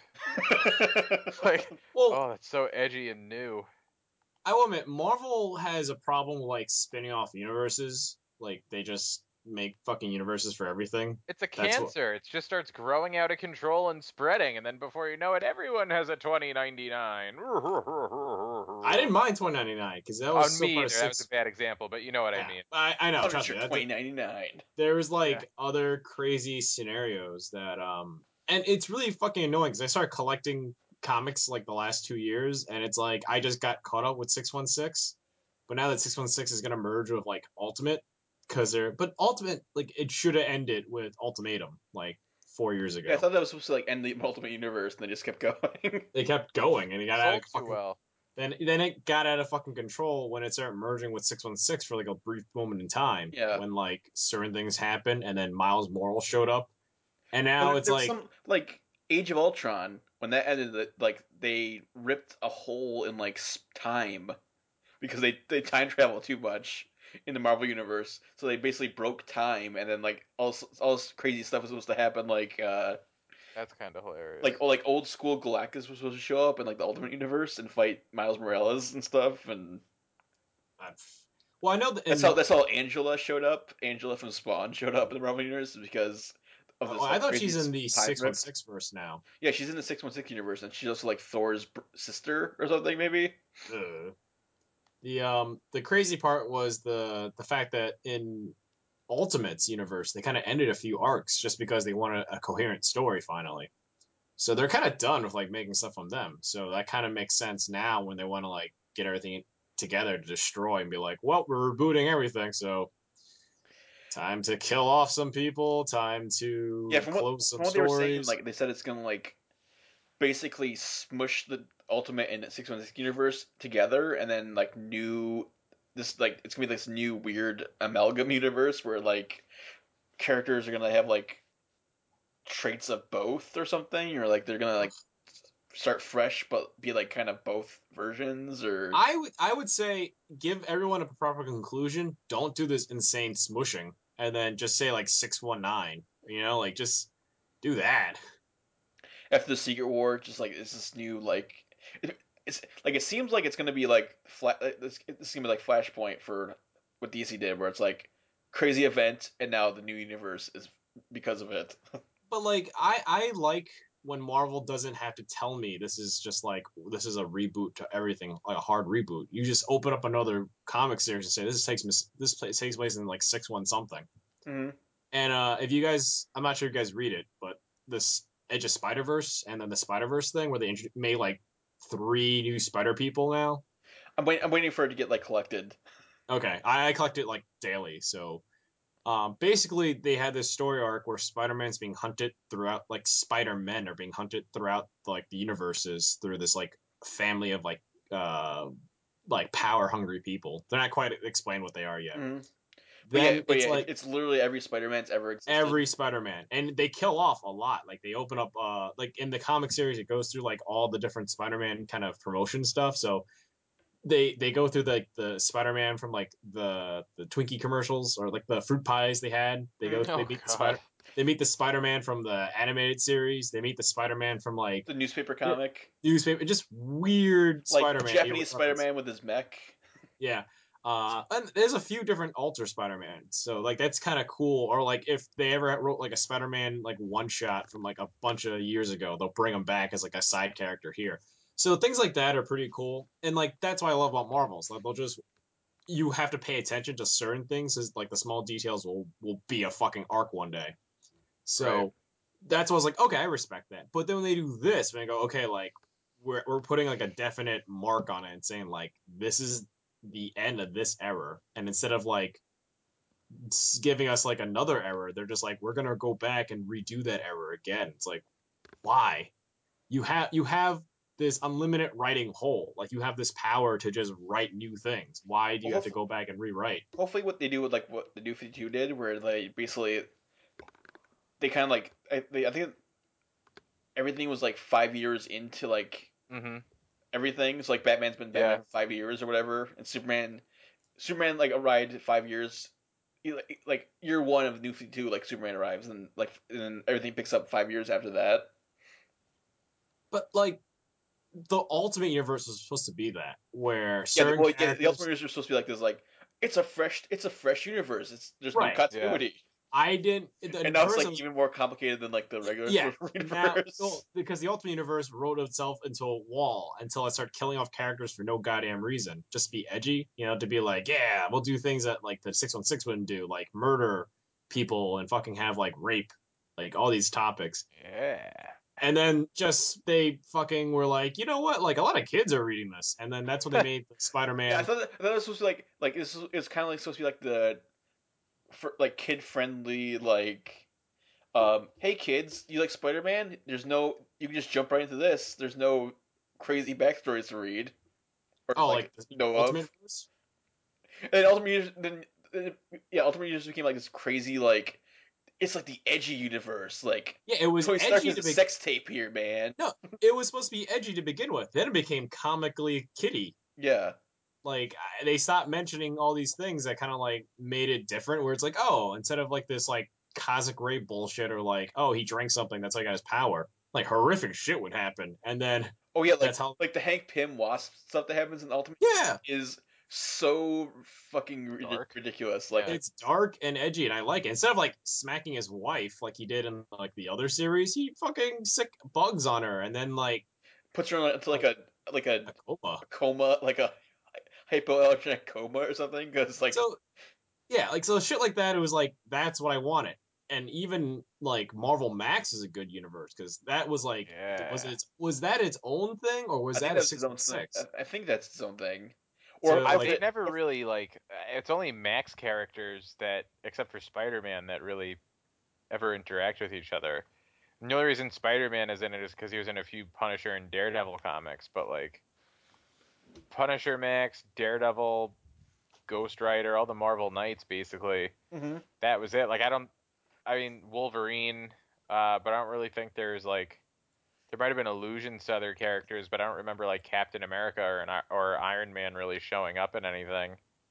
Like, Well, oh, that's so edgy and new. I will admit, Marvel has a problem with like spinning off universes. Like they just make fucking universes for everything. It's a That's what cancer. It just starts growing out of control and spreading. And then before you know it, everyone has a twenty ninety-nine. I didn't mind twenty ninety-nine because that was On so me far either. That was a six. bad example, but you know what I Yeah, mean. I, I know. Trust Punisher me. That, twenty ninety-nine. there's like Yeah. other crazy scenarios that um, and it's really fucking annoying because I started collecting comics like the last two years, and it's like I just got caught up with six one six, but now that six one six is gonna merge with like Ultimate, because they're but Ultimate like it should have ended with Ultimatum like four years ago. Yeah, I thought that was supposed to like end the Ultimate Universe, and they just kept going. They kept going, and it got out Sold of too fucking. well. Then, then it got out of fucking control when it started merging with six one six for like a brief moment in time. Yeah. When like certain things happened, and then Miles Morales showed up, and now But it's there was like some like Age of Ultron when that ended. That like they ripped a hole in like s- time because they they time travel too much in the Marvel universe. So they basically broke time, and then like all s- all this crazy stuff was supposed to happen. Like uh That's kind of hilarious. like like old school Galactus was supposed to show up in like the Ultimate Universe and fight Miles Morales and stuff. And uh, well, I know that. that's In, how that's how Angela showed up. Angela from Spawn showed up in the Marvel universe because of this oh, I like thought crazy she's in the time six one rip. six verse now. Yeah, she's in the six one six universe, and she's also like Thor's br- sister or something, maybe. Ugh. The um the crazy part was the the fact that in Ultimates universe they kind of ended a few arcs just because they wanted a coherent story finally. So they're kind of done with like making stuff from them. So that kind of makes sense now when they want to like get everything together to destroy and be like, well, we're rebooting everything, so time to kill off some people, time Yeah, to from what close some from what they were saying, stories. like they said it's gonna like basically smush the Ultimate and six one six universe together, and then like new this like it's gonna be this new weird amalgam universe where like characters are gonna have like traits of both or something, or like they're gonna like start fresh but be like kind of both versions, or I would I would say give everyone a proper conclusion. Don't do this insane smushing, and then just say like six one nine. You know, like just do that. after the Secret War, just like it's this new like it, it's like it seems like it's gonna be like flat. This this gonna be like Flashpoint for what D C did, where it's like crazy event, and now the new universe is because of it. But like I I like when Marvel doesn't have to tell me this is just like this is a reboot to everything, like a hard reboot. You just open up another comic series and say this takes this place takes place in like six one something. Mm-hmm. And uh, if you guys, I'm not sure if you guys read it, but this Edge of Spider Verse and then the Spider Verse thing where they int- made like three new Spider people now. I'm waiting. I'm waiting for it to get like collected. Okay, I, I collect it like daily. So um, basically, they had this story arc where Spider Man's being hunted throughout, like Spider Men are being hunted throughout like the universes through this like family of like uh like power hungry people. They're not quite explained what they are yet. Mm-hmm. But yeah, Then but it's yeah, like it's literally every Spider-Man's ever existed. every Spider-Man, and they kill off a lot. Like they open up, uh, like in the comic series, it goes through like all the different Spider-Man kind of promotion stuff. So they they go through the the Spider-Man from like the the Twinkie commercials or like the fruit pies they had. They go they Oh meet the God. Spider they meet the Spider-Man from the animated series. They meet the Spider-Man from like The newspaper comic, newspaper. Just weird like Spider-Man. Japanese Spider-Man with his mech. Yeah. Uh, and there's a few different alter Spider-Man, so like that's kind of cool. Or like if they ever wrote like a Spider-Man like one shot from like a bunch of years ago, they'll bring him back as like a side character here. So things like that are pretty cool, and like that's what I love about Marvels. Like they'll just you have to pay attention to certain things, as like the small details will will be a fucking arc one day. So Right. that's what I was like, okay, I respect that. But then when they do this, when they go, okay, like we're we're putting like a definite mark on it and saying like this is the end of this era, and instead of like giving us like another error, they're just like we're gonna go back and redo that error again. It's like why? You have you have this unlimited writing hole. Like you have this power to just write new things. Why do you Well, have to hopefully, go back and rewrite? hopefully, what they do with like what the New fifty-two did, where they basically they kind of like I, they, I think everything was like five years into like Mhm. everything. So like Batman's been Batman Yeah. for five years or whatever, and Superman, Superman like arrived five years. Like year one of New fifty-two, like Superman arrives, and like and then everything picks up five years after that. But like the Ultimate Universe was supposed to be that, where Yeah, the, certain well, yeah, the characters. Ultimate Universe is supposed to be like this, like it's a fresh, it's a fresh universe. It's there's no Right. Yeah. continuity, I didn't. The and now it's person like even more complicated than like the regular yeah. Now, well, universe. because the Ultimate Universe wrote itself into a wall until it started killing off characters for no goddamn reason, just to be edgy, you know, to be like, yeah, we'll do things that like the six one six wouldn't do, like murder people and fucking have like rape, like all these topics. Yeah. And then just they fucking were like, you know what? Like a lot of kids are reading this, and then that's when they made the Yeah, I Spider-Man. thought that, I thought this was like like this is it's kind of like supposed to be like the for, like kid friendly like um hey kids, you like Spider Man? There's no you can just jump right into this. There's no crazy backstories to read or Oh, like like the know of. Ultimate Universe. And ultimately, then then yeah, ultimately just became like this crazy like it's like the edgy universe. Like Yeah, it was Tony Stark edgy is to a be. sex tape here, man. No, it was supposed to be edgy to begin with. Then it became comically kiddie. Yeah, Like I- they stopped mentioning all these things that kind of like made it different. Where it's like, oh, instead of like this like cosmic ray bullshit or like, oh, he drank something that's like his power, like horrific shit would happen, and then oh yeah, that's like how. like the Hank Pym Wasp stuff that happens in Ultimate Yeah, is so fucking rid- Dark. ridiculous. Like Yeah. the, it's dark and edgy, and I like it. Instead of like smacking his wife like he did in like the other series, he fucking sick bugs on her, and then like puts her into like like a like a, a coma. a coma, like a hypoallergenic coma or something. Because like So yeah, like so shit like that. It was like that's what I wanted, and even like Marvel Max is a good universe because that was like was Yeah. it was that its own thing or was I think that a that's his six own one thing. six? I think that's his own thing. Or So I like They th- never really like. It's only Max characters that, except for Spider-Man, that really ever interact with each other. And the only reason Spider-Man is in it is because he was in a few Punisher and Daredevil comics, but like Punisher Max, Daredevil, Ghost Rider, all the Marvel Knights, basically. Mm-hmm. That was it. Like I don't, I mean Wolverine, uh, but I don't really think there's like there might have been allusions to other characters, but I don't remember like Captain America or an, or Iron Man really showing up in anything.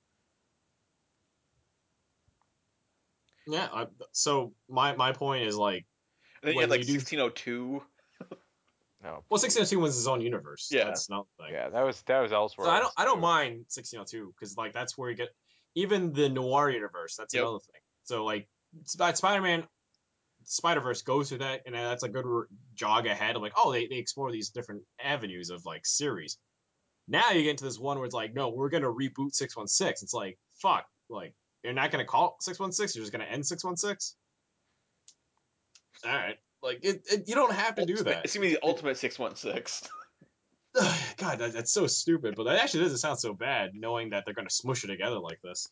Yeah. I, so my my point is like And then you when had like you do sixteen oh two. No. well, sixteen oh two was his own universe. Yeah. That's another thing. Yeah, that was that was Elseworlds. So I don't I don't too. mind sixteen oh two because like that's where you get even the noir universe. That's Yep. another thing. So like Sp- Spider-Man, Spider-Verse goes through that, and that's a good r- jog ahead of like, oh, they, they explore these different avenues of like series. Now you get into this one where it's like, no, we're gonna reboot six one six. It's like, fuck, like you're not gonna call six one six. You're just gonna end six one six. All right, like it, it, you don't have to do Ultimate- that. It's gonna be the ultimate six one six. God, that, that's so stupid. But that actually doesn't sound so bad, knowing that they're gonna smush it together like this.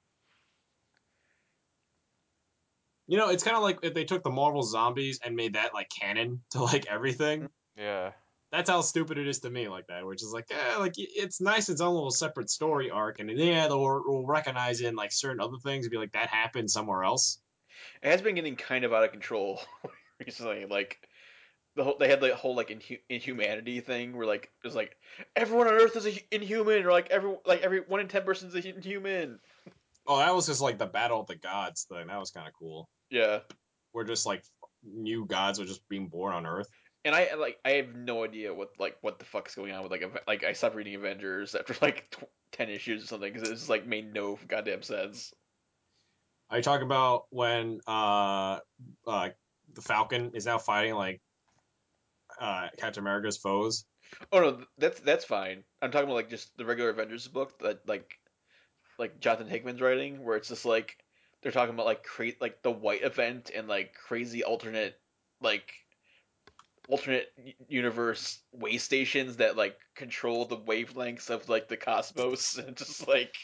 You know, it's kind of like if they took the Marvel Zombies and made that like canon to like everything. Yeah. That's how stupid it is to me, like that, which is like, yeah, like it's nice, its own little separate story arc, and yeah, they'll, we'll recognize it in like certain other things, and be like that happened somewhere else. It has been getting kind of out of control recently. Like the whole, they had the whole like inhu- inhumanity thing where like it was like everyone on Earth is a hu- inhuman, or like every like every one in ten persons is a inhuman. Oh, that was just like the Battle of the Gods thing. That was kind of cool. Yeah, Where just like new gods were just being born on Earth. and I like I have no idea what like what the fuck's going on with like Ave- like I stopped reading Avengers after like tw- ten issues or something because it just like made no goddamn sense. Are you talking about when uh, uh, the Falcon is now fighting like uh, Captain America's foes? Oh no, th- that's that's fine. I'm talking about like just the regular Avengers book that like like Jonathan Hickman's writing, where it's just like they're talking about like create like the White Event and like crazy alternate like alternate universe way stations that like control the wavelengths of like the cosmos and just like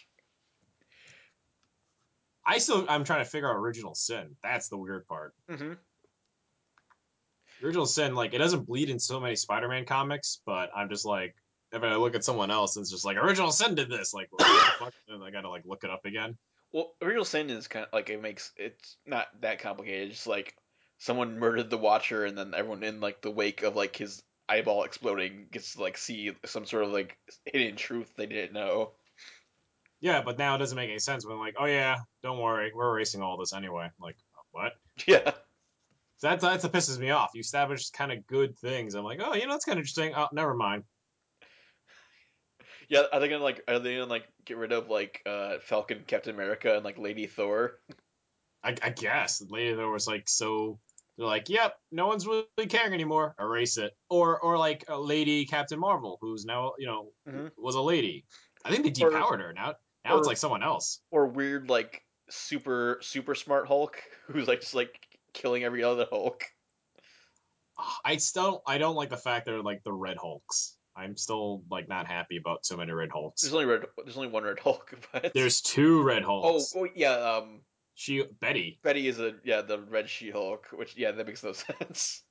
I still I'm trying to figure out Original Sin. That's the weird part. mm-hmm. Original Sin, like it doesn't bleed in so many Spider-Man comics, but I'm just like, if I look at someone else, it's just like Original Sin did this. Like, what the fuck? And I gotta like look it up again. Well, Original Sin is kind of like it makes it's not that complicated. It's just like someone murdered the Watcher, and then everyone in like the wake of like his eyeball exploding gets to like see some sort of like hidden truth they didn't know. Yeah, but now it doesn't make any sense when like, oh yeah, don't worry, we're erasing all this anyway. Like, what? Yeah. So that's that's what pisses me off. You establish kind of good things. I'm like, oh, you know, that's kind of interesting. Oh, never mind. Yeah, are they gonna like are they gonna like get rid of like uh Falcon, Captain America, and like Lady Thor? I, I guess later there was like so they're like, yep, no one's really caring anymore. Erase it. Or or like a lady Captain Marvel, who's now you know Mm-hmm. was a lady. I think they Or depowered her now. Now or it's like someone else. or weird like super super smart Hulk who's like just like killing every other Hulk. I still I don't like the fact they're like the Red Hulks. I'm still like not happy about so many Red Hulks. There's only red. There's only one Red Hulk, but There's two Red oh, Hulks. oh yeah. Um, She Betty. Betty is a yeah the Red She Hulk, which yeah that makes no sense.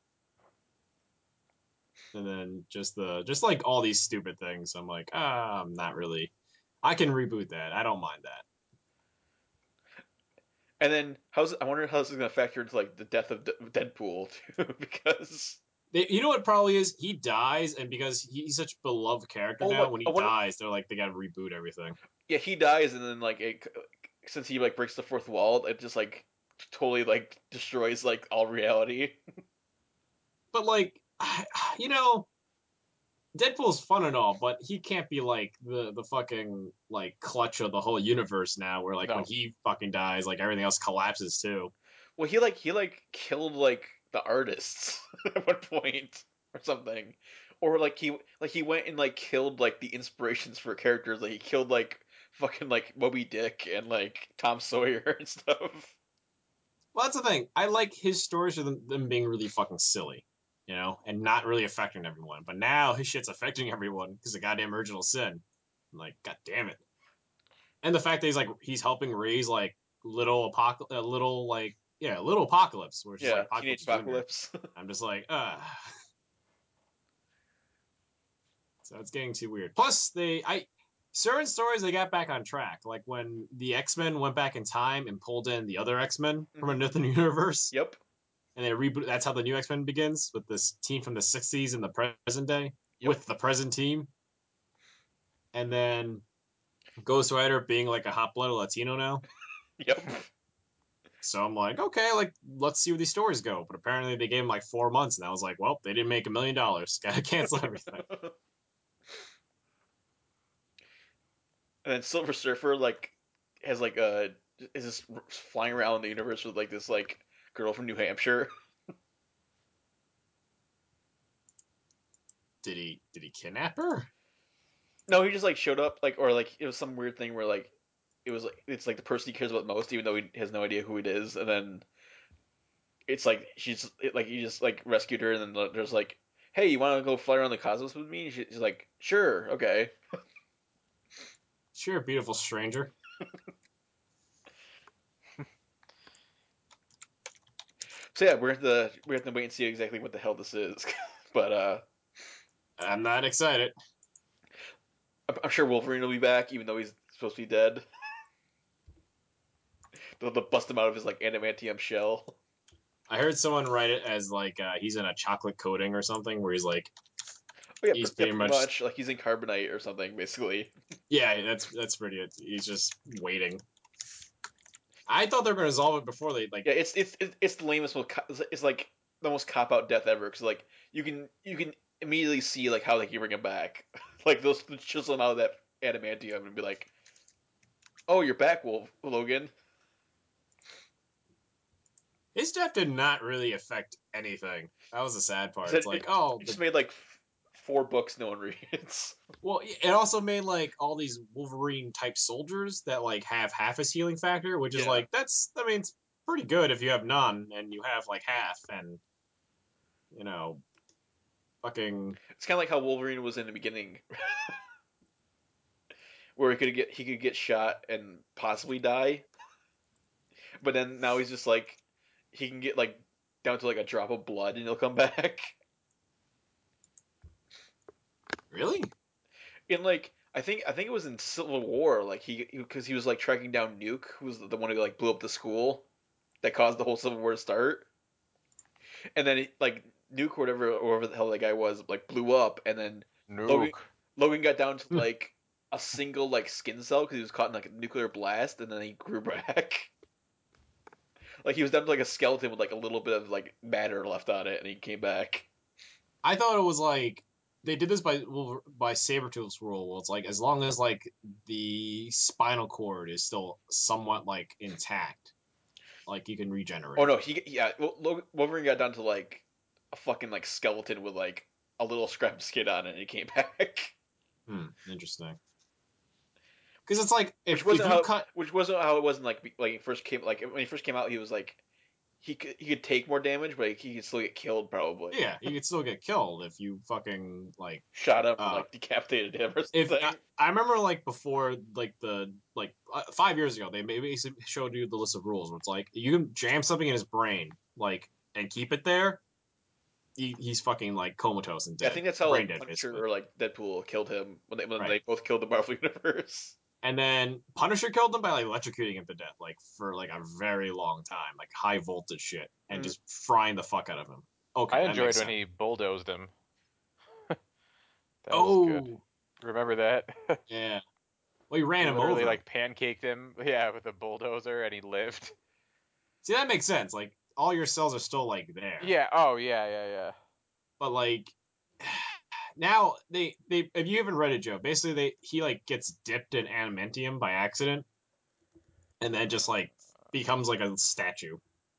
And then just the just like all these stupid things. I'm like, ah, I'm not really. I can reboot that. I don't mind that. And then how's I wonder how this is gonna factor into like the death of D- Deadpool too, because They, you know what probably is? He dies, and because he's such a beloved character oh now, what when he I wonder dies, they're like they gotta reboot everything. yeah he dies and then like it, since he like breaks the fourth wall, it just like totally like destroys like all reality. But like, you know, Deadpool's fun and all, but he can't be like the the fucking like clutch of the whole universe now. Where like when No. he fucking dies, like everything else collapses too. Well, he like he like killed like the artists at one point or something, or like he like he went and like killed like the inspirations for characters. Like he killed like fucking like Moby Dick and like Tom Sawyer and stuff. Well, that's the thing. I like his stories of them, them being really fucking silly, you know, and not really affecting everyone. But now his shit's affecting everyone because of goddamn Original Sin. I'm like, god damn it. And the fact that he's like he's helping raise like little apoc- uh, little like yeah, Little Apocalypse, which is Yeah, like Teenage Apocalypse Junior. Apocalypse. I'm just like, uh so it's getting too weird. Plus, they I certain stories they got back on track, like when the X-Men went back in time and pulled in the other X-Men from Mhm. another universe, Yep. and they reboot. That's how the new X-Men begins, with this team from the sixties in the present day Yep. with the present team, and then Ghost Rider being like a hot-blooded Latino now. Yep. So I'm like, okay, like let's see where these stories go. But apparently they gave him like four months, and I was like, well, they didn't make a million dollars. Gotta cancel everything. And then Silver Surfer like has like a is just flying around the universe with like this like girl from New Hampshire. Did he? Did he kidnap her? No, he just like showed up like or like it was some weird thing where like it was like it's like the person he cares about most, even though he has no idea who it is, and then it's like she's it, like he just like rescued her, and then there's like, hey, you want to go fly around the cosmos with me? And she's like, sure, okay. Sure, beautiful stranger. So yeah, we're at the we have to wait and see exactly what the hell this is, but uh, I'm not excited. I'm, I'm sure Wolverine will be back, even though he's supposed to be dead. They'll, they'll bust him out of his like adamantium shell. I heard someone write it as like uh, he's in a chocolate coating or something, where he's like Oh yeah, he's pr- yeah, pretty pretty much, much like he's in carbonite or something, basically. yeah, that's that's pretty. It. He's just waiting. I thought they were gonna resolve it before they like. Yeah, it's it's it's it's the lamest, most co- it's it's like the most cop out death ever. Cause like you can you can immediately see like how they can bring him back. Like they'll chisel him out of that adamantium and be like, "Oh, you're back, Wolf Logan." His death did not really affect anything. That was the sad part. He said It's like, it, oh, it the, just made like f- four books no one reads. well, it also made like all these Wolverine type soldiers that like have half his healing factor, which is Yeah. like that's I mean it's pretty good if you have none and you have like half, and you know, fucking It's kind of like how Wolverine was in the beginning, where he could get he could get shot and possibly die, but then now he's just like he can get like down to like a drop of blood and he'll come back. really. In like I think I think it was in Civil War, like he because he, he was like tracking down Nuke, who was the one who like blew up the school that caused the whole Civil War to start, and then he, like Nuke or whatever or whatever the hell that guy was like blew up, and then Logan Nuke. Logan got down to like a single like skin cell because he was caught in like a nuclear blast, and then he grew back. Like he was down to like a skeleton with like a little bit of like matter left on it, and he came back. I thought it was like they did this by by Sabretooth's rule. Well, it's like as long as like the spinal cord is still somewhat like intact, like you can regenerate. Oh no, he yeah, Lo- Wolverine got down to like a fucking like skeleton with like a little scrap of skin on it, and he came back. Hmm, interesting. Because it's like Which if if wasn't you how cut, which wasn't how it was in like be- like he first came like when he first came out he was like he could he could take more damage but he could still get killed probably. yeah, you could still get killed if you fucking like. Shot him and Uh, like decapitated him or if something. I, I remember like before like the like uh, five years ago they maybe showed you the list of rules where it's like you can jam something in his brain like and keep it there. He, he's fucking like comatose and Yeah, I dead, think that's how brain like dead Punisher basically. or like Deadpool killed him when they when Right. they both killed the Marvel universe. And then Punisher killed him by like electrocuting him to death, like for like a very long time, like high voltage shit, and Mhm. just frying the fuck out of him. Okay, I that enjoyed makes when sense. he bulldozed him. That was good. Oh, Remember that? yeah. Well, he ran He him literally over. like pancaked him, yeah, with a bulldozer, and he lived. See, that makes sense. Like all your cells are still like there, Yeah. Oh, yeah, yeah, yeah. but like now they they if you haven't read it, Joe, basically they he like gets dipped in adamantium by accident, and then just like becomes like a statue.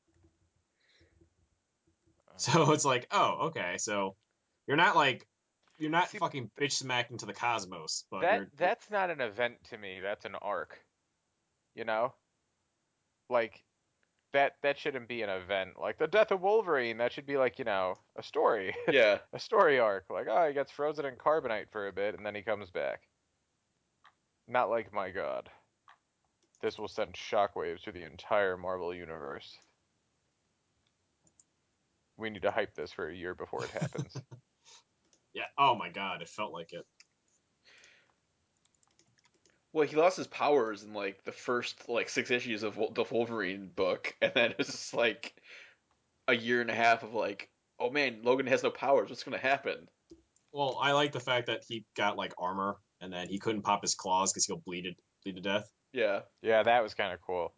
So it's like, oh, okay, so you're not like you're not See, fucking bitch smacked into the cosmos, but that you're that's not an event to me. That's an arc. You know, like that that shouldn't be an event. Like the death of Wolverine, that should be like you know a story, Yeah. a story arc. Like oh, he gets frozen in carbonite for a bit, and then he comes back. Not like my God, this will send shockwaves through the entire Marvel universe. we need to hype this for a year before it happens. Yeah. Oh my god, it felt like it. Well, he lost his powers in like the first like six issues of the Wolverine book, and then it was just like a year and a half of like, oh man, Logan has no powers. What's gonna happen? Well, I like the fact that he got like armor, and then he couldn't pop his claws because he'll bleed it, bleed to death. Yeah. Yeah, that was kind of cool.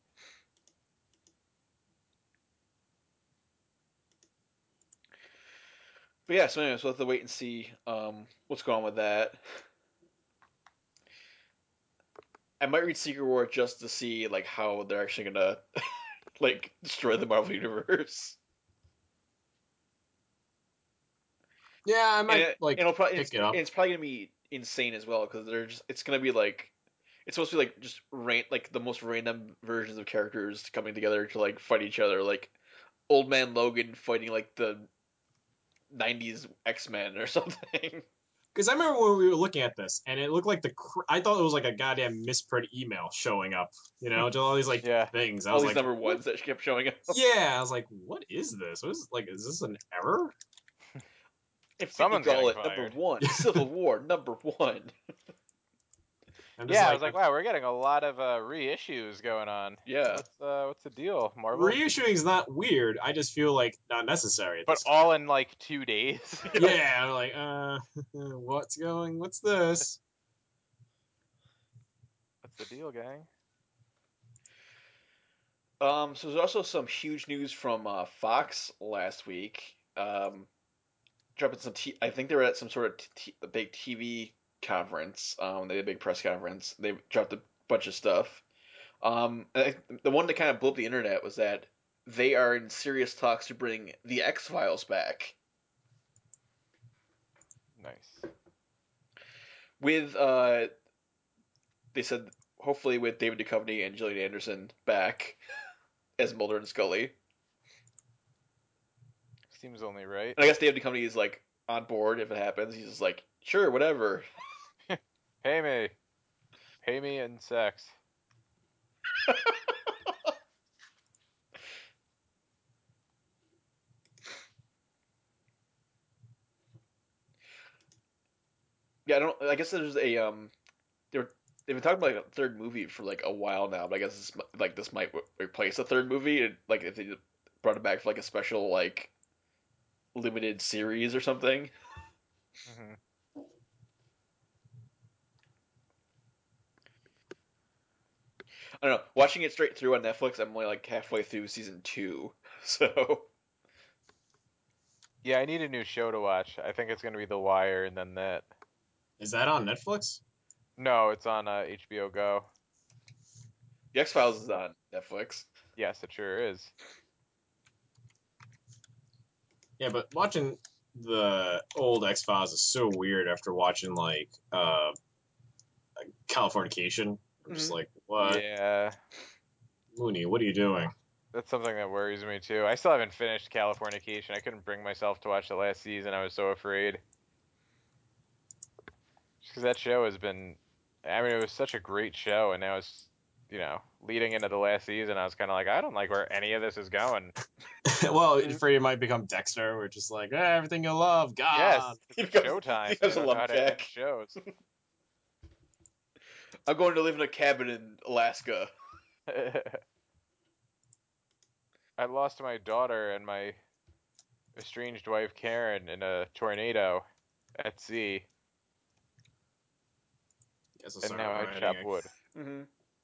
But yeah, so anyways, we'll have to wait and see um, what's going on with that. I might read Secret War just to see like how they're actually gonna like destroy the Marvel universe. Yeah, I might And it, like it'll probably pick it's, it up. it's probably gonna be insane as well because they're just it's gonna be like it's supposed to be like just ran, like the most random versions of characters coming together to like fight each other, like Old Man Logan fighting like the nineties X-Men or something. Because I remember when we were looking at this, and it looked like the cr- I thought it was like a goddamn misprint email showing up. You know, just all these like Yeah. things. I All was these like, number ones that kept showing up. yeah, I was like, what is this? What is like? Is this an error? Infinity Someone's getting Gauntlet number fired. one, Civil War number one. I'm just Yeah, I like, was like, wow, we're getting a lot of uh, reissues going on. Yeah. What's uh, what's the deal, Marvel? reissuing is not weird. I just feel like not necessary at But this all in like two days. Yeah, I'm like, uh, what's going? What's this? What's the deal, gang? Um, so there's also some huge news from uh, Fox last week. Um, dropping some. T- I think they were at some sort of t- t- a big T V conference. Um, they had a big press conference. They dropped a bunch of stuff. Um, I, the one that kind of blew up the internet was that they are in serious talks to bring the X Files back Nice. with. Uh, they said hopefully with David Duchovny and Gillian Anderson back as Mulder and Scully. Seems only right. And I guess David Duchovny is like on board if it happens. He's just like, sure, whatever. Pay me. Pay me in sex. Yeah, I don't. I guess there's a um. They were they've been talking about like a third movie for like a while now, but I guess this, like this might w- replace a third movie. And, like if they brought it back for like a special like limited series or something. hmm I don't know. Watching it straight through on Netflix, I'm only like halfway through season two, so Yeah, I need a new show to watch. I think it's gonna be The Wire and then that. Is that on Netflix? No, it's on uh, H B O Go. the X Files is on Netflix. Yes, it sure is. Yeah, but watching the old X Files is so weird after watching like uh Californication. I'm just Mhm. like, what, Yeah, Mooney? What are you doing? that's something that worries me too. I still haven't finished Californication. I couldn't bring myself to watch the last season. I was so afraid. Because that show has been, I mean, it was such a great show, and now it's, you know, leading into the last season, I was kind of like, I don't like where any of this is going. Well, Mhm. afraid it might become Dexter. We're just like, eh, everything you love, Yes, God. it's He like becomes, Showtime. he They becomes a don't know how to lumberjack. end shows. I'm going to live in a cabin in Alaska. I lost my daughter and my estranged wife Karen in a tornado at sea, Guess I'll and start now I writing chop it. wood. hmm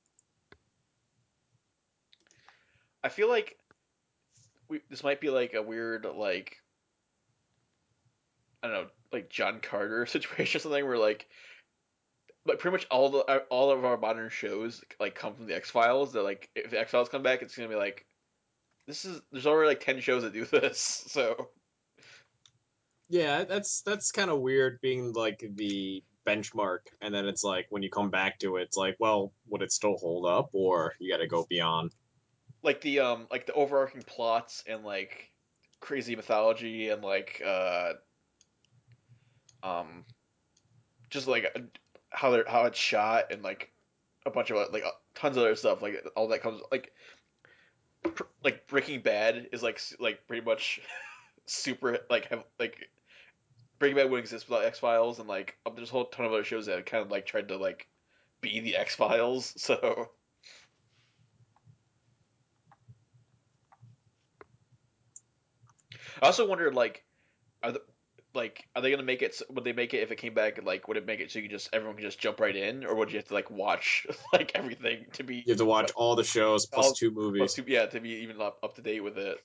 I feel like we this might be like a weird like I don't know like John Carter situation or something where like like pretty much all the all of our modern shows like come from the X Files. That like if the X Files come back, it's gonna be like this is there's already like ten shows that do this. So Yeah, that's that's kind of weird being like the benchmark, and then it's like when you come back to it, it's like, well, would it still hold up, or you got to go beyond? like the um like the overarching plots and like crazy mythology and like uh um just like uh, how they are how it's shot and like a bunch of like uh, tons of other stuff like all that comes like pr- like Breaking Bad is like s- like pretty much super like have like Breaking Bad wouldn't exist without X Files, and like um, there's a whole ton of other shows that kind of like tried to like be the X Files. So I also wondered like are the, like are they gonna make it? Would they make it if it came back? Like would it make it so you just everyone can just jump right in, or would you have to like watch like everything to be You have to watch all the shows plus all two plus movies. to, yeah to be even up, up to date with it?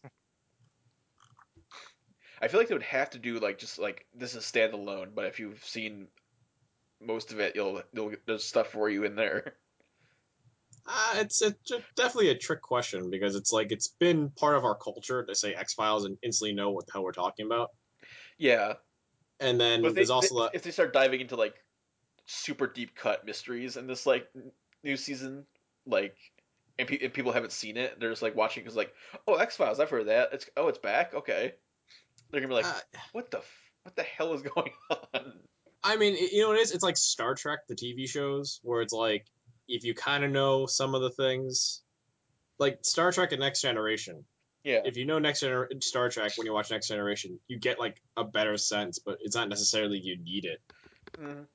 I feel like they would have to do like just like this is standalone, but if you've seen most of it, you'll you'll there's stuff for you in there. Uh, it's a, definitely a trick question because it's like it's been part of our culture to say X Files and instantly know what the hell we're talking about. Yeah, And but if then they there's also the if they start diving into like super deep cut mysteries in this like new season, like and, pe- and people haven't seen it, they're just like watching because like oh X Files, I've heard of that. It's oh it's back, okay. They're gonna be like, uh, what the f- what the hell is going on? I mean, you know what it is? It's like Star Trek, the T V shows, where it's like if you kind of know some of the things, like Star Trek and Next Generation. Yeah, If you know Next Gener- Star Trek when you watch Next Generation, you get like a better sense, but it's not necessarily you need it. mm,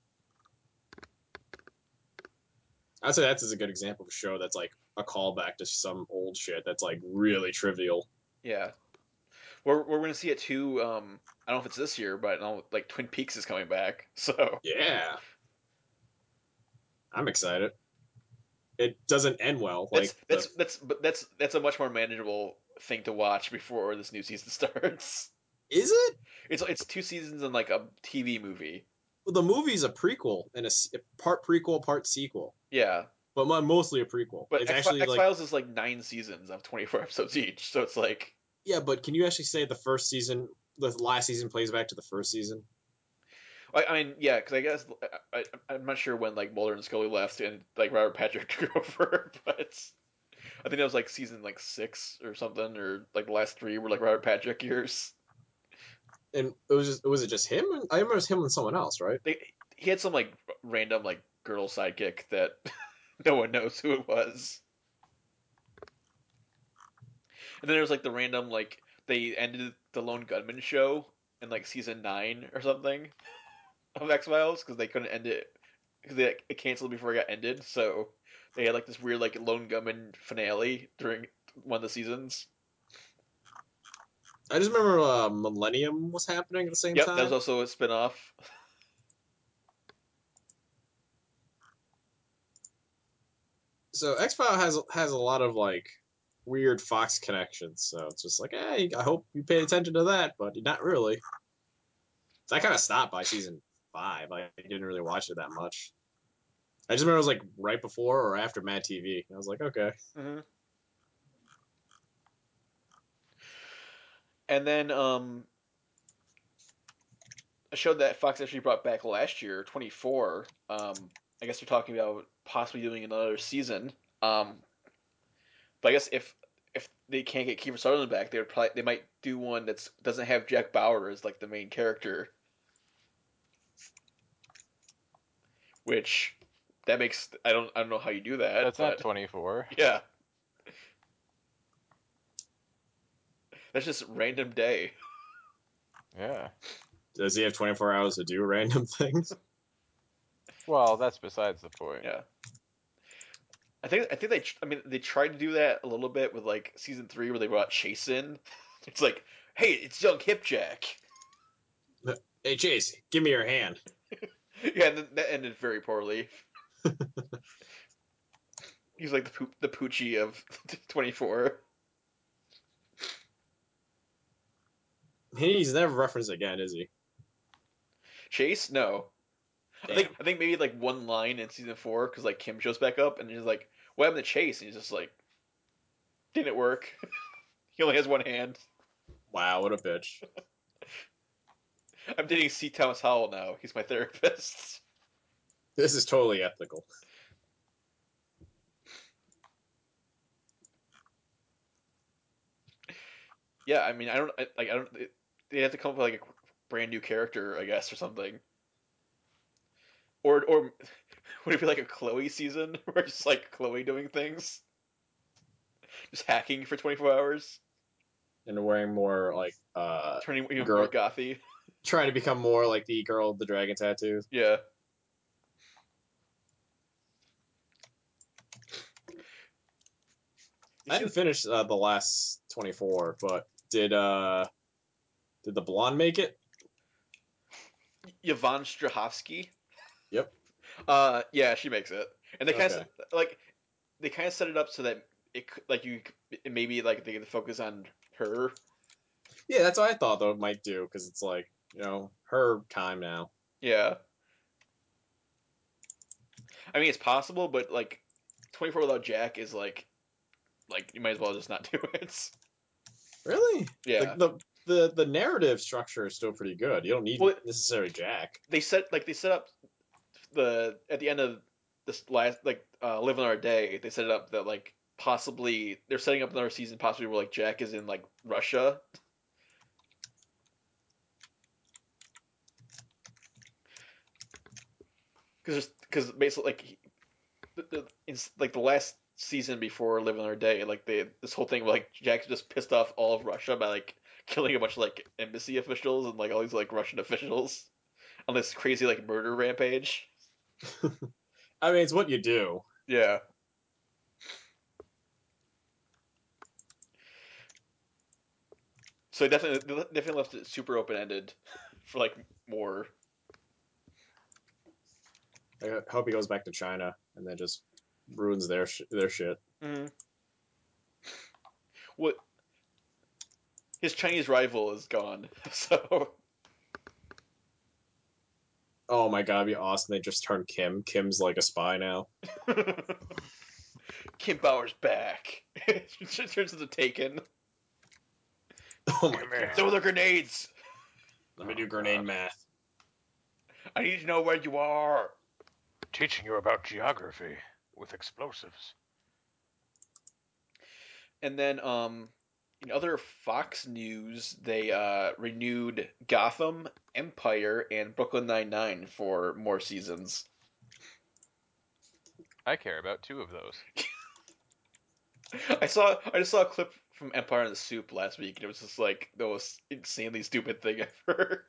I'd say that's a good example of a show that's like a callback to some old shit that's like really trivial. yeah. We're we're gonna see it too. Um, I don't know if it's this year, but I know like Twin Peaks is coming back, so Yeah, I'm excited. It doesn't end well, that's like the that's that's but that's that's a much more manageable thing to watch before this new season starts. is it? It's it's two seasons and like a T V movie. Well, the movie's a prequel and a part prequel, part sequel, Yeah, but mostly a prequel. but It's X actually X like Files is like nine seasons of twenty four episodes each, so it's like yeah, but can you actually say the first season, the last season plays back to the first season? I, I mean yeah, because I guess I, I I'm not sure when like Mulder and Scully left and like Robert Patrick took over, but I think that was like season like six or something, or like the last three were like Robert Patrick years. And it was just, was it just him? I remember it was him and someone else, right? They he had some like random like girl sidekick that no one knows who it was. And then there was like the random like they ended the Lone Gunman show in like season nine or something of X Files because they couldn't end it because they it canceled before it got ended. So they had like this weird like Lone Gunman finale during one of the seasons. I just remember uh, Millennium was happening at the same Yep, that was time. also a spinoff. So X File has has a lot of like weird Fox connections. So it's just like, hey, I hope you paid attention to that, but not really. So I kind of stopped by season five. I didn't really watch it that much. I just remember it was like right before or after Mad T V. I was like, okay. Mm-hmm. And then um, a show that Fox actually brought back last year, twenty-four. Um, I guess they're talking about possibly doing another season. Um, but I guess if if they can't get Kiefer Sutherland back, they would probably they might do one that's doesn't have Jack Bauer as like the main character, which that makes I don't I don't know how you do that, That's not but twenty-four. yeah, that's just random day. Yeah. Does he have twenty-four hours to do random things? Well, that's besides the point. Yeah, I think I think they I mean they tried to do that a little bit with like season three where they brought Chase in. It's like, hey, it's young Hipjack. Hey, Chase, give me your hand. Yeah, and that ended very poorly. He's like the poo- the Poochie of twenty-four. He's never referenced again, is he? Chase, no. I Damn. think I think maybe like one line in season four because like Kim shows back up and he's like, "What happened to Chase?" And he's just like, "Didn't work. He only has one hand. Wow, what a bitch. I'm dating C. Thomas Howell now. He's my therapist." This is totally ethical. Yeah, I mean, I don't I, like I don't. They have to come up with like a brand new character, I guess, or something. Or or would it be like a Chloe season where it's just like Chloe doing things, just hacking for twenty-four hours? and wearing more like uh Turning even girl, more gothy. trying to become more like the girl with the dragon tattoos. Yeah. I didn't finish uh, the last twenty-four, but did uh did the blonde make it? Yvonne Strahovski. Yep. Uh, yeah, she makes it, and they kind Okay. of like they kind of set it up so that it could- like you c- maybe like they can focus on her. Yeah, that's what I thought though it might do because it's like you know her time now. Yeah. I mean, it's possible, but like twenty-four without Jack is like like you might as well just not do it. Really? Yeah. The the the, the narrative structure is still pretty good. You don't need Well, necessarily Jack. they set like they set up the at the end of this last like uh, Live on Our Day. They set it up that like possibly they're setting up another season possibly where like Jack is in like Russia. Because because basically like he- the, the, in like the last season before Live on Our Day, like they this whole thing where like Jack's just pissed off all of Russia by like killing a bunch of like embassy officials and like all these like Russian officials on this crazy like murder rampage. I mean, it's what you do. Yeah. So definitely definitely left it super open ended for like more. I hope he goes back to China and then just ruins their sh- their shit. Mm-hmm. What his Chinese rival is gone, so Oh my god, it'd be awesome. They just turned Kim. Kim's like a spy now. Kim Bauer's back. She turns into Taken. Oh my Come here. god. Throw the grenades. Let me do grenade math. I need to know where you are. Teaching you about geography with explosives. And then, um, in other Fox news, they uh, renewed Gotham, Empire, and Brooklyn Nine Nine for more seasons. I care about two of those. I saw, I just saw a clip from Empire in the Soup last week, and it was just like the most insanely stupid thing ever.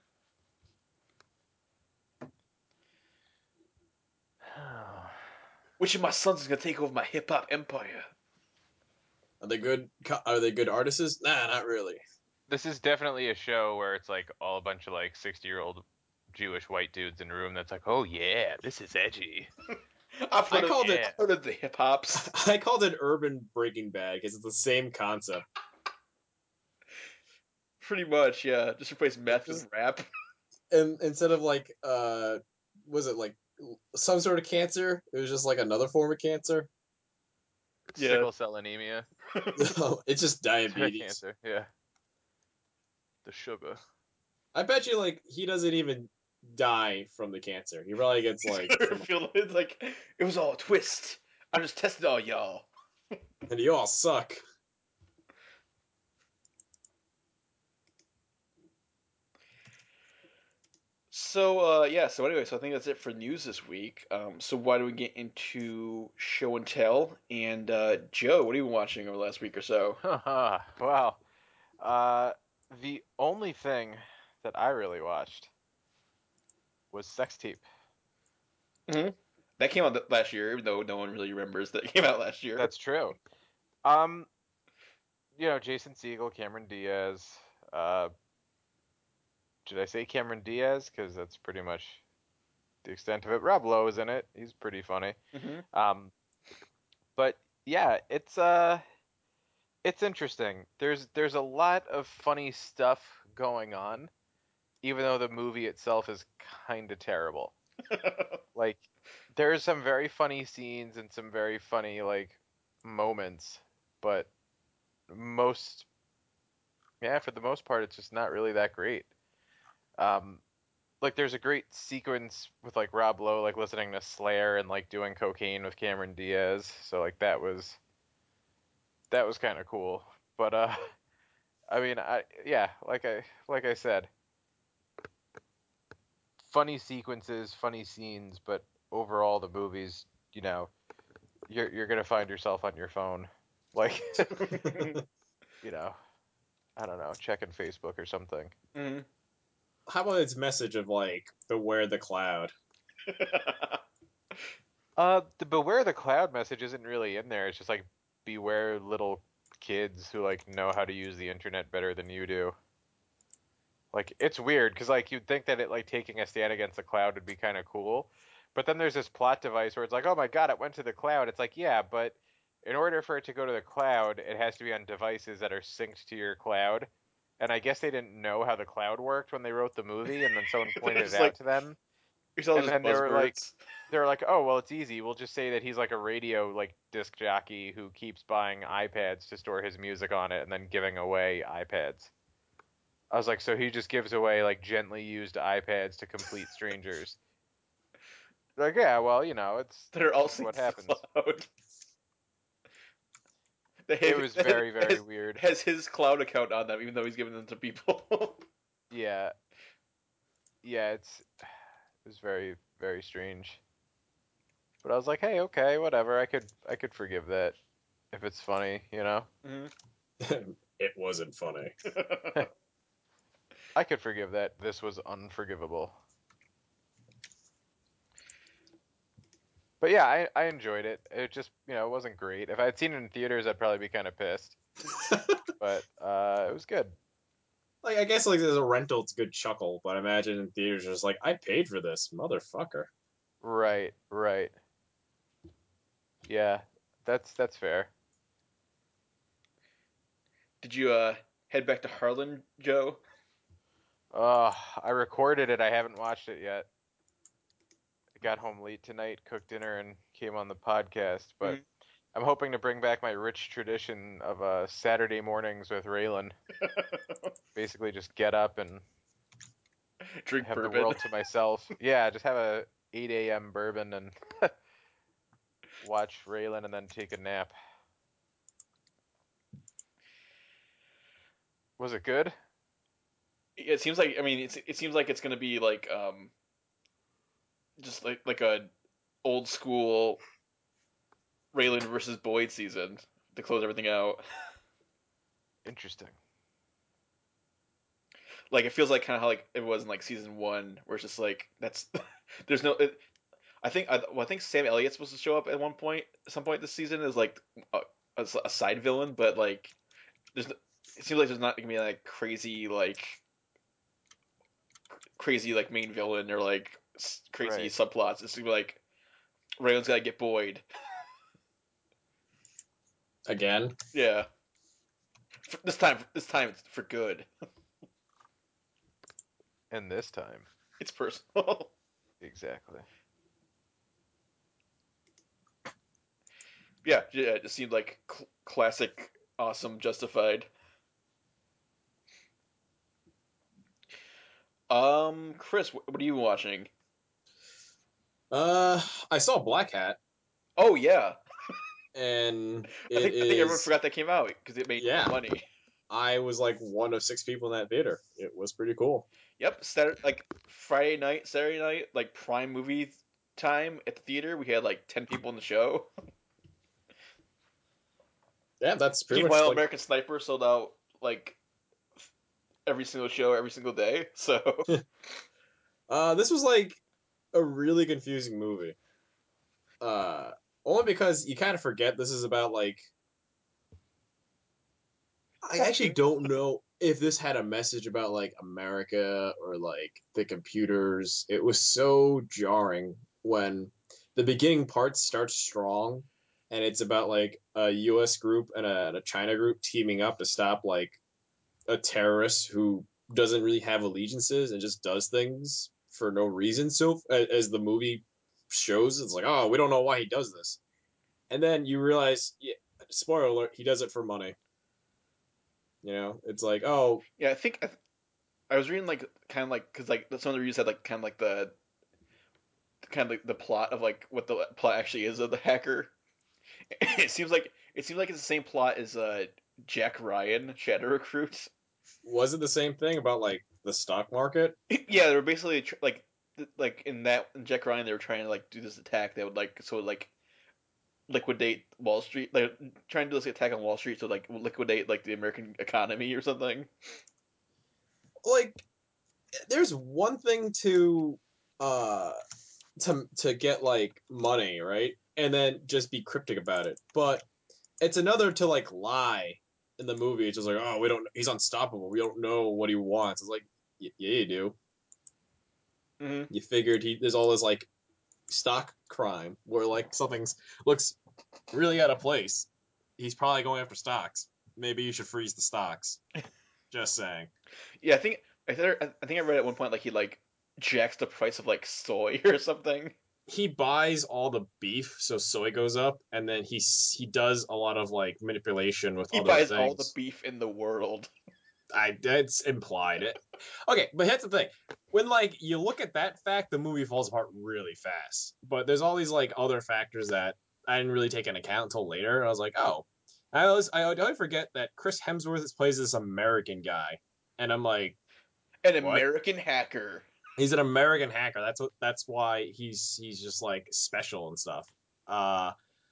Which of my sons is gonna take over my hip hop empire? Are they good? co- Are they good artists? Nah, not really. This is definitely a show where it's like all a bunch of like sixty year old Jewish white dudes in a room that's like, oh yeah, this is edgy. I've heard, I of, called it. I've heard of the hip hops. I called it urban Breaking Bad because it's the same concept. Pretty much, yeah. Just replace meth Just- with rap. And instead of like, uh, was it like some sort of cancer? It was just like another form of cancer. Yeah. Sickle cell anemia. No, it's just diabetes. Cancer, yeah. The sugar. I bet you like he doesn't even die from the cancer. He probably gets like, from, Feel it's like it was all a twist. I just tested all y'all. and you all suck. So uh yeah, so anyway, so I think that's it for news this week. Um so why do we get into show and tell? And uh Joe, what have you been watching over the last week or so? Wow. Uh, the only thing that I really watched was Sex Tape. Mm-hmm. That came out th- last year, even though no one really remembers that it came out last year. That's true. Um, you know, Jason Segel, Cameron Diaz. Uh, should I say Cameron Diaz? Because that's pretty much the extent of it. Rob Lowe is in it. He's pretty funny. Mm-hmm. Um, but yeah, it's uh, it's interesting. There's there's a lot of funny stuff going on, even though the movie itself is kind of terrible. Like, there's some very funny scenes and some very funny like moments, but most, yeah, for the most part, it's just not really that great. Um, like there's a great sequence with like Rob Lowe like listening to Slayer and like doing cocaine with Cameron Diaz, so like that was that was kind of cool. But uh, I mean, I yeah, like I like I said, funny sequences, funny scenes, but overall the movies, you know, you're you're gonna find yourself on your phone, like you know. I don't know, checking Facebook or something. Mm-hmm. How about its message of like beware the cloud? Uh, the beware the cloud message isn't really in there. It's just like beware little kids who like know how to use the internet better than you do. Like it's weird because like you'd think that it like taking a stand against the cloud would be kind of cool, but then there's this plot device where it's like, oh my god, it went to the cloud. It's like, yeah, but in order for it to go to the cloud, it has to be on devices that are synced to your cloud. And I guess they didn't know how the cloud worked when they wrote the movie, and then someone pointed It's it out like to them. here's all And just then they were like, buzzwords. they were like, oh well, it's easy. We'll just say that he's like a radio like disc jockey who keeps buying iPads to store his music on it and then giving away iPads. I was like, so he just gives away like gently used iPads to complete strangers. Like, yeah, well, you know, it's That are all it's synced what to the happens. cloud. That It have, was that very, very has, weird. has his cloud account on them, even though he's giving them to people. Yeah, yeah, it's it was very, very strange. But I was like, hey, okay, whatever. I could I could forgive that if it's funny, you know. Mhm. It wasn't funny. I could forgive that. This was unforgivable. But yeah, I, I enjoyed it. It just, you know, it wasn't great. If I had seen it in theaters, I'd probably be kind of pissed. But uh, it was good. Like I guess like as a rental, it's a good chuckle, but I imagine in theaters, it's like I paid for this, motherfucker. Right, right. Yeah, that's that's fair. Did you uh head back to Harlan, Joe? Uh, I recorded it. I haven't watched it yet. I got home late tonight, cooked dinner, and came on the podcast. But Mhm. I'm hoping to bring back my rich tradition of uh, Saturday mornings with Raylan. Basically, just get up and Drink have the bourbon. world to myself. Yeah, just have a eight a m bourbon and watch Raylan and then take a nap. Was it good? It seems like I mean it's it seems like it's gonna be like um just like like a old school Raylan versus Boyd season to close everything out. Interesting. Like it feels like kind of how like it was in like season one, where it's just like that's there's no. It, I think I, well, I think Sam Elliott's supposed to show up at one point, some point this season as like a, a, a side villain, but like there's no, it seems like there's not gonna be like crazy like crazy like main villain or like s- crazy Right. subplots. It's gonna be like Raylan's gotta get Boyd. Again. Yeah, for, this time this time it's for good. And this time, It's personal. exactly. Yeah, yeah, it just seemed like cl- classic, awesome, justified. Um, Chris, wh- what are you watching? Uh, I saw Black Hat, Oh yeah, and I it think I think everyone is forgot that came out because it made yeah. no money. I was like one of six people in that theater. It was pretty cool. Yep, Saturday, like Friday night, Saturday night, like prime movie time at the theater. We had like ten people in the show. Yeah, that's pretty much Meanwhile, like American Sniper sold out like every single show, every single day. So uh this was like a really confusing movie. Uh only because you kind of forget this is about like I actually testing. don't know if this had a message about like America or like the computers. It was so jarring when the beginning part starts strong and it's about like a U S group and a, and a China group teaming up to stop like a terrorist who doesn't really have allegiances and just does things for no reason. So as the movie shows, it's like, oh, we don't know why he does this, and then you realize, yeah, spoiler alert, he does it for money. You know, it's like, oh, Yeah, I think I, I was reading like kind of like because like some of the reviews had like kind of like the kind of like the plot of like what the plot actually is of the hacker. It seems like it seems like it's the same plot as uh Jack Ryan Shadow Recruit. was it the same thing about like the stock market? Yeah, they were basically tr- like th- like in that in Jack Ryan they were trying to like do this attack that would like so like liquidate Wall Street, like trying to do this attack on Wall Street to like liquidate like the American economy or something. Like, there's one thing to uh to to get like money, right? And then just be cryptic about it. But it's another to like lie in the movie. It's just like, oh, we don't. He's unstoppable. We don't know what he wants. It's like, yeah, you do. Mm-hmm. You figured he there's all this like stock crime where like something's looks really out of place. He's probably going after stocks. Maybe you should freeze the stocks. Just saying. Yeah, I think I think I think I read at one point like he like jacks the price of like soy or something. He buys all the beef, so soy goes up, and then he he does a lot of like manipulation with He other buys things. all the beef in the world. I that's implied it. Okay, but here's the thing: when like you look at that fact, the movie falls apart really fast. But there's all these like other factors that I didn't really take into account until later. And I was like, oh, I always I always forget that Chris Hemsworth plays this American guy, and I'm like, An what? American hacker. He's an American hacker. That's what. That's why he's he's just like special and stuff. Uh,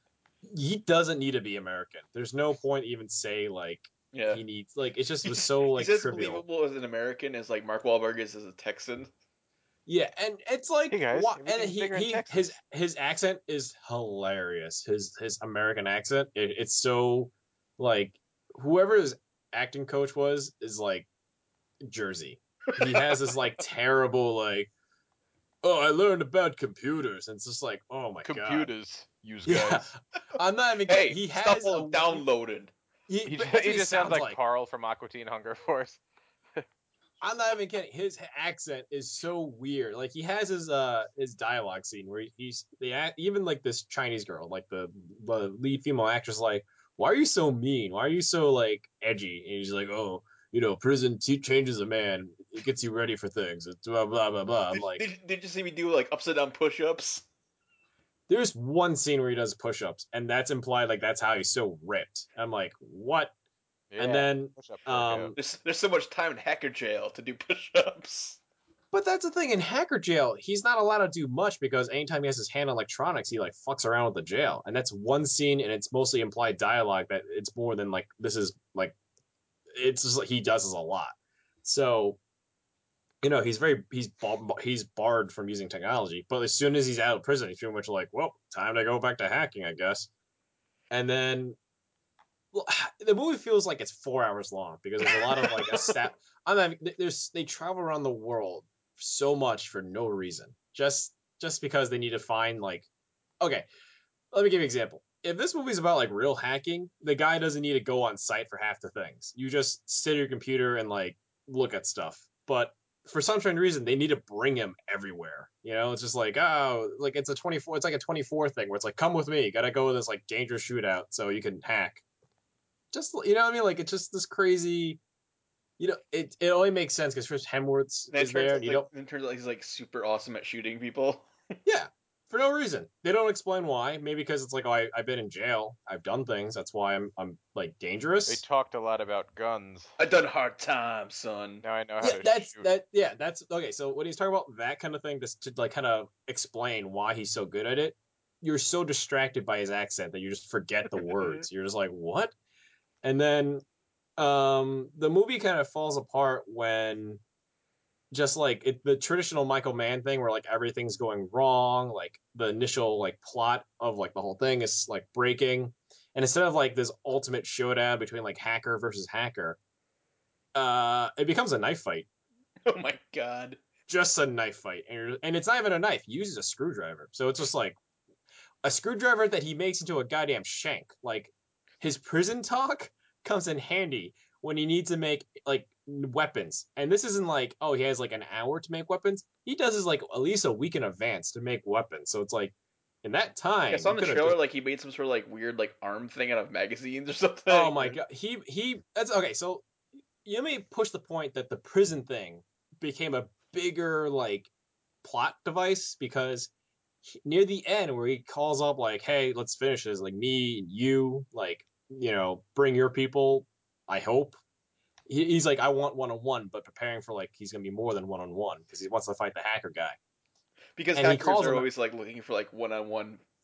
he doesn't need to be American. There's no point even say like Yeah. he needs like it just was so like He's as trivial. believable as an American as like Mark Wahlberg is as a Texan. Yeah, and it's like Hey guys, what and everything's he, bigger in he Texas. his his accent is hilarious. His his American accent, it, it's so like whoever his acting coach was is like Jersey. He has this like terrible like oh I learned about computers and it's just like oh my god. Computers, use Yeah, guys. I'm not even Hey, kidding. He stuff has all a, downloaded. He, He, but just, that's he what just sounds sounds like, Carl from Aqua Teen Hunger Force. I'm not even kidding. His accent is so weird. Like he has his uh his dialogue scene where he's the act even like this Chinese girl, like the the lead female actress, like, why are you so mean? Why are you so like edgy? And he's like, oh, you know, prison t- changes a man. It gets you ready for things. It's blah blah blah blah. I'm Did, like, did, did you see me do like upside down push-ups? there's one scene where he does push-ups, and that's implied like that's how he's so ripped. I'm like, what? Yeah, And then push-up um workout. There's there's so much time in hacker jail to do push-ups. But that's the thing, in hacker jail, he's not allowed to do much because anytime he has his hand on electronics, he like fucks around with the jail. And that's one scene and it's mostly implied dialogue that it's more than like this is like it's just like he does this a lot. So, you know, he's very he's he's barred from using technology. But as soon as he's out of prison, he's pretty much like, well, time to go back to hacking, I guess. And then well, the movie feels like it's four hours long because there's a lot of like a stat. I mean, there's they travel around the world so much for no reason, just just because they need to find like. Okay, let me give you an example. If this movie's about like real hacking, the guy doesn't need to go on site for half the things. You just sit at your computer and like look at stuff. But for some strange reason, they need to bring him everywhere. You know, it's just like oh, like it's a twenty-four. It's like a twenty-four thing where it's like, come with me, gotta go with this like dangerous shootout so you can hack. Just you know what I mean? Like it's just this crazy. You know, it it only makes sense because Chris Hemsworth And it is turns there. out, And you like, don't. it turns out he's like super awesome at shooting people. Yeah, for no reason. They don't explain why. Maybe because it's like, oh, I I've been in jail. I've done things. That's why I'm I'm like They dangerous. talked a lot about guns. I done hard time, son. Now I know how Yeah, to that's shoot. that. Yeah, that's okay. So when he's talking about that kind of thing, just to like kind of explain why he's so good at it, you're so distracted by his accent that you just forget the words. You're just like, what? And then um the movie kind of falls apart when just like it, the traditional Michael Mann thing where like everything's going wrong, like the initial like plot of like the whole thing is like breaking, and instead of like this ultimate showdown between like hacker versus hacker, uh, it becomes a knife fight, Oh my god. just a knife fight, and, you're- and it's not even a knife. He uses a screwdriver, so it's just like a screwdriver that he makes into a goddamn shank. Like his prison talk comes in handy when he needs to make like weapons. And this isn't like, oh, he has like an hour to make weapons. He does this like at least a week in advance to make weapons. So it's like in that time, Yeah, I saw in you the could have trailer just like he made some sort of like weird like arm thing out of magazines or something. oh my god, he he that's okay. So you may push the point that the prison thing became a bigger like plot device because he- near the end where he calls up like, "Hey, let's finish this." Like me and you, like you know, bring your people. I hope he, he's like, I want one on one, but preparing for like he's gonna be more than one on one because he wants to fight the hacker guy. Because And he hackers calls are him. always like looking for like one on one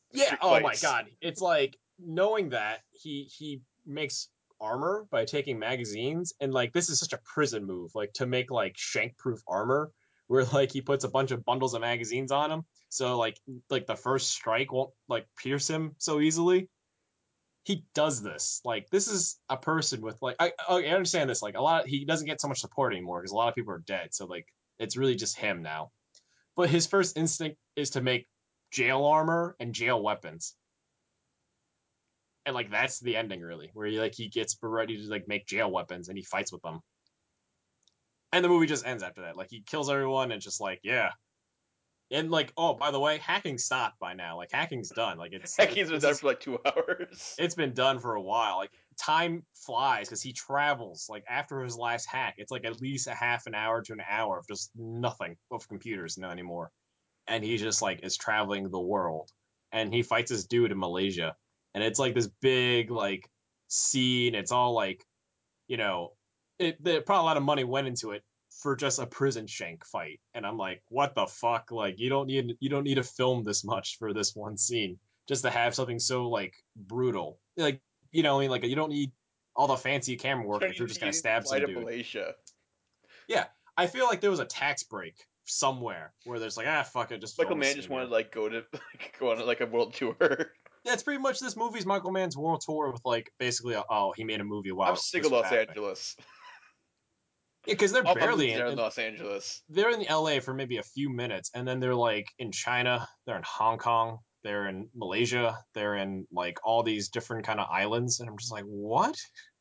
Yeah. street Oh my fights. god. It's like knowing that he he makes armor by taking magazines, and like this is such a prison move, like to make like shank-proof armor, where like he puts a bunch of bundles of magazines on him, so like like the first strike won't like pierce him so easily. He does this. Like this is a person with like I I understand this. Like a lot, he doesn't get so much support anymore because a lot of people are dead. So like it's really just him now. But his first instinct is to make jail armor and jail weapons. And like that's the ending really, where he like he gets ready to like make jail weapons and he fights with them. And the movie just ends after that. Like he kills everyone and just like, yeah. And like, oh, by the way, hacking stopped by now. Like hacking's done. Like it's Heck, it, he's been this done is, for like two hours. it's been done for a while. Like time flies because he travels. Like after his last hack, it's like at least a half an hour to an hour of just nothing of computers no anymore. And he just like is traveling the world. And he fights this dude in Malaysia. And it's like this big like scene. It's all like, you know, it the, probably a lot of money went into it for just a prison shank fight. And I'm like, what the fuck? Like you don't need you don't need to film this much for this one scene just to have something so like brutal. Like, you know, I mean like you don't need all the fancy camera work You if you're need- just you gonna need to stab fly some to dude. Malaysia. Yeah. I feel like there was a tax break somewhere where there's like, ah, fuck it, just Michael film a Mann scene just here. wanted to like go to like, go on like a world tour. Yeah, it's pretty much this movie's Michael Mann's world tour with like basically a, oh, he made a movie while I'm sick this of was Los happening. Angeles. Yeah, because they're All my barely movies in, are in in Los Angeles. they're in L A for maybe a few minutes, and then they're like in China, they're in Hong Kong, they're in Malaysia, they're in like all these different kind of islands, and I'm just like, what?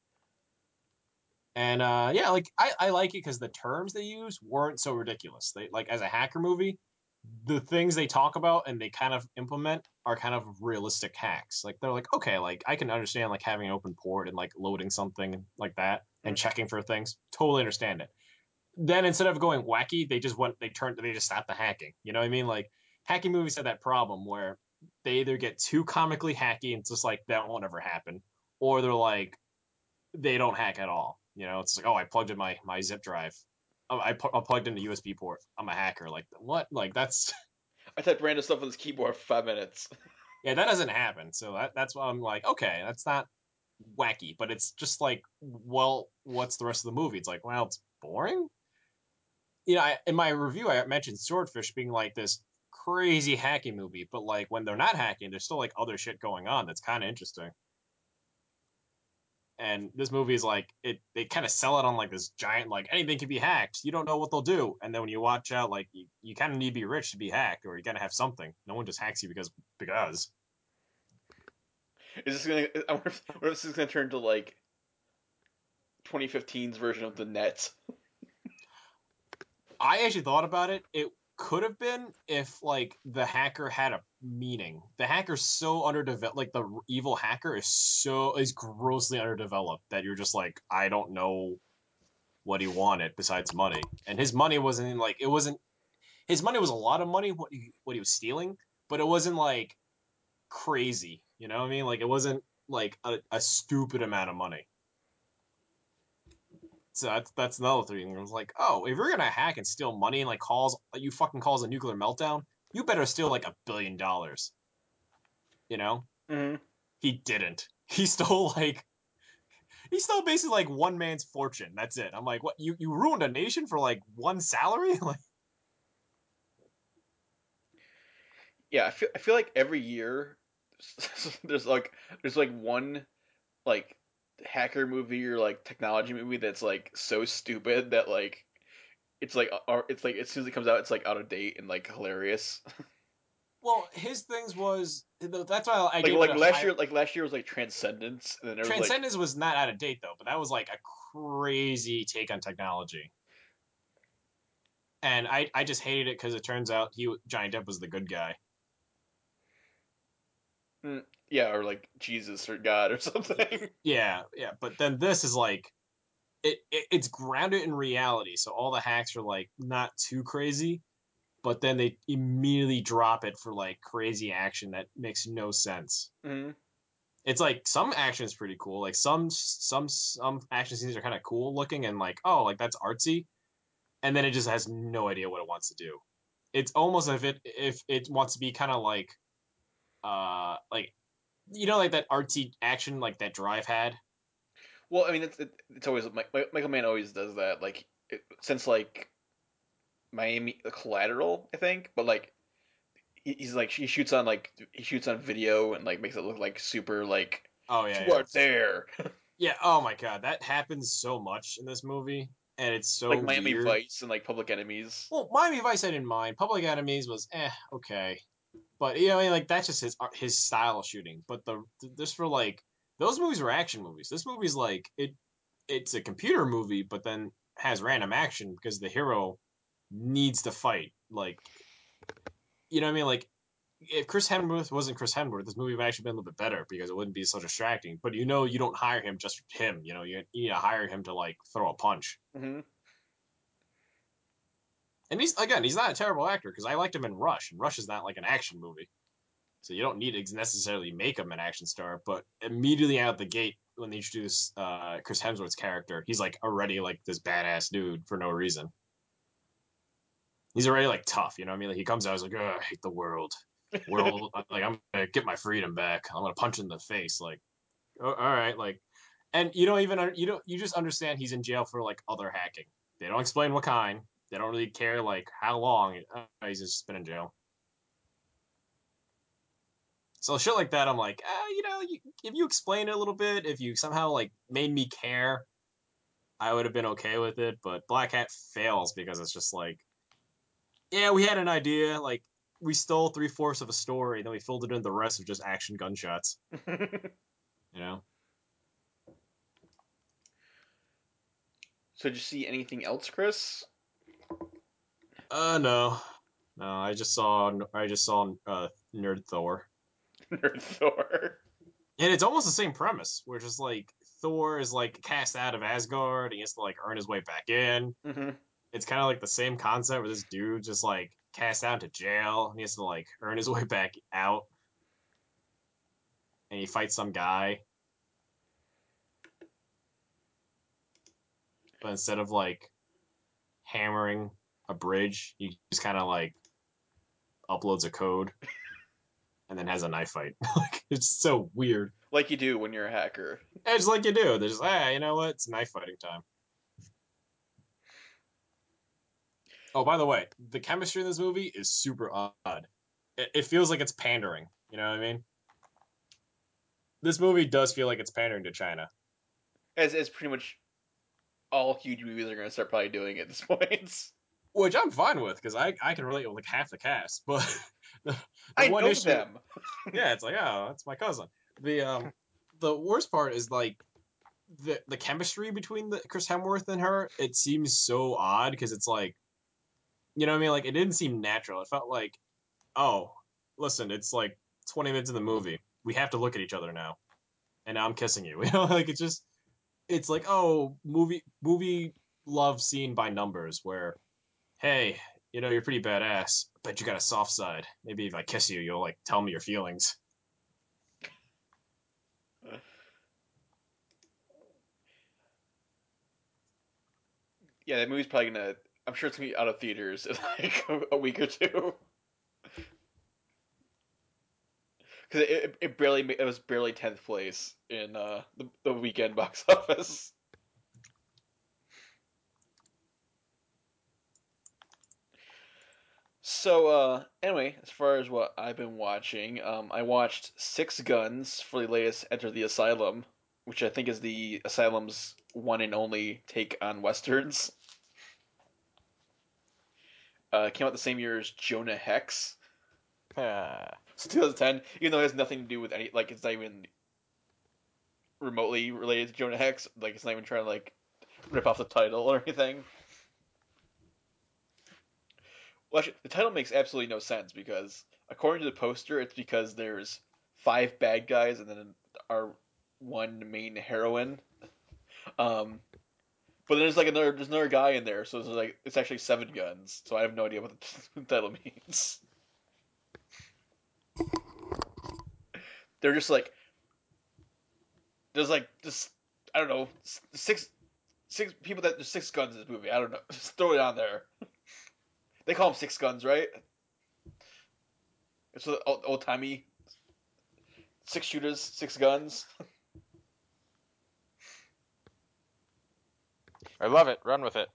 And uh, yeah, like I, I like it because the terms they use weren't so ridiculous. They like as a hacker movie, the things they talk about and they kind of implement are kind of realistic hacks. Like they're like, okay, like I can understand like having an open port and like loading something like that and Mm. checking for things. Totally understand it. Then instead of going wacky, they just went they turned they just stopped the hacking. You know what I mean? Like hacking movies had that problem where they either get too comically hacky and it's just like that won't ever happen, or they're like they don't hack at all. You know, it's like, oh, I plugged in my my zip drive. Oh, I, I plugged in the U S B port. I'm a hacker. Like what? Like that's I typed random stuff on this keyboard for five minutes. yeah, that doesn't happen. So that that's why I'm like, okay, that's not wacky, but it's just like, well, what's the rest of the movie? It's like, well, it's boring. You know, I, in my review, I mentioned Swordfish being like this crazy hacking movie, but like when they're not hacking, there's still like other shit going on that's kind of interesting. And this movie is like it they kind of sell it on like this giant like anything can be hacked, you don't know what they'll do, and then when you watch out like you, you kind of need to be rich to be hacked, or you gotta have something. No one just hacks you because because Is this gonna? I wonder if, what if this is gonna turn to like twenty fifteen's version of the net? I actually thought about it. It could have been if like the hacker had a meaning. The hacker's so underdeveloped, like the evil hacker is so is grossly underdeveloped that you're just like, I don't know what he wanted besides money. And his money wasn't like it wasn't his money was a lot of money what he what he was stealing, but it wasn't like crazy. You know what I mean? Like it wasn't like a, a stupid amount of money. So that's that's another thing. It was like, oh, if you're gonna hack and steal money and like cause you fucking cause a nuclear meltdown, you better steal like a billion dollars. You know? Mm-hmm. He didn't. He stole like he stole basically like one man's fortune. That's it. I'm like, what? You you ruined a nation for like one salary? Like, Yeah, I feel I feel like every year there's like there's like one like hacker movie or like technology movie that's like so stupid that like it's like uh, it's like as soon as it comes out it's like out of date and like hilarious. well, his things was that's why I Like gave it like a last higher. year like last year was like Transcendence and then there was like Transcendence was not out of date though, but that was like a crazy take on technology. And I, I just hated it because it turns out he Johnny Depp was the good guy. mm, yeah or like Jesus or God or something. Yeah, yeah. But then this is like it, it it's grounded in reality, so all the hacks are like not too crazy, but then they immediately drop it for like crazy action that makes no sense. Mm-hmm. It's like some action is pretty cool. Like some some some action scenes are kind of cool looking and like, oh, like that's artsy, and then it just has no idea what it wants to do. It's almost as if it if it wants to be kind of like uh, like you know, like that artsy action like that Drive had. Well, I mean, it's it, it's always Michael Mann always does that. Like it, since like Miami Collateral, I think, but like he, he's like he shoots on like he shoots on video and like makes it look like super like Oh yeah, you yeah. are there. Yeah. Oh my god, that happens so much in this movie, and it's so Like Miami weird. Vice and like Public Enemies. Well, Miami Vice I didn't mind. Public Enemies was eh okay, but you know, I mean, like that's just his his style of shooting. But the this for like those movies were action movies. This movie's like it it's a computer movie, but then has random action because the hero needs to fight. Like you know what I mean? Like if Chris Hemsworth wasn't Chris Hemsworth, this movie would actually been a little bit better because it wouldn't be so distracting. But you know, you don't hire him just for him. You know, you, you need to hire him to like throw a punch. Mm-hmm. And he's again, he's not a terrible actor because I liked him in Rush, and Rush is not like an action movie, so you don't need to necessarily make him an action star. But immediately out the gate, when they introduce uh, Chris Hemsworth's character, he's like already like this badass dude for no reason. He's already like tough, you know what I mean? Like he comes out, he's like, oh, I hate the world, world, like I'm gonna get my freedom back. I'm gonna punch in the face, like, oh, all right, like, and you don't even you don't you just understand he's in jail for like other hacking. They don't explain what kind. They don't really care like how long. Uh, he's just been in jail. So shit like that, I'm like, ah, you know, you, if you explain it a little bit, if you somehow like made me care, I would have been okay with it. But Black Hat fails because it's just like, yeah, we had an idea, like we stole three fourths of a story, then we filled it in the rest of just action gunshots. You know? So did you see anything else, Chris? Uh, no, no. I just saw, I just saw uh, Nerd Thor, Nerd Thor. and it's almost the same premise, which is like Thor is like cast out of Asgard, and he has to like earn his way back in. Mm-hmm. It's kind of like the same concept where this dude just like cast out to jail, and he has to like earn his way back out, and he fights some guy. But instead of like hammering a bridge, he just kind of like uploads a code and then has a knife fight. Like it's so weird. Like you do when you're a hacker. It's like you do. There's ah, you know what? It's knife fighting time. Oh, by the way, the chemistry in this movie is super odd. It, it feels like it's pandering. You know what I mean? This movie does feel like it's pandering to China, As as pretty much all huge movies are gonna start probably doing at this point. which I'm fine with because I I can relate with like half the cast. But the, the I one know issue, them. yeah, it's like oh, that's my cousin. The um, the worst part is like the the chemistry between the Chris Hemsworth and her. It seems so odd because it's like, you know what I mean? Like it didn't seem natural. It felt like, oh, listen, it's like twenty minutes in the movie. We have to look at each other now, and now I'm kissing you. You know, like it's just it's like oh, movie movie love scene by numbers where, hey, you know, you're pretty badass, but you got a soft side. Maybe if I kiss you, you'll like tell me your feelings. Yeah, that movie's probably gonna. I'm sure it's gonna be out of theaters in like a, a week or two. Because it, it, it barely it was barely tenth place in uh, the the weekend box office. So uh, anyway, as far as what I've been watching, um, I watched Six Guns for the latest Enter the Asylum, which I think is the Asylum's one and only take on westerns. Uh, came out the same year as Jonah Hex, Ah, twenty ten. Even though it has nothing to do with any, like it's not even remotely related to Jonah Hex. Like it's not even trying to like rip off the title or anything. Well, actually, the title makes absolutely no sense because according to the poster, it's because there's five bad guys and then our one main heroine. Um, but then there's like another there's another guy in there, so it's like it's actually seven guns. So I have no idea what the title means. They're just like there's like just I don't know six six people that there's six guns in this movie. I don't know. Just throw it on there. They call them six guns, right? It's old, old timey. six shooters, six guns. I love it. Run with it.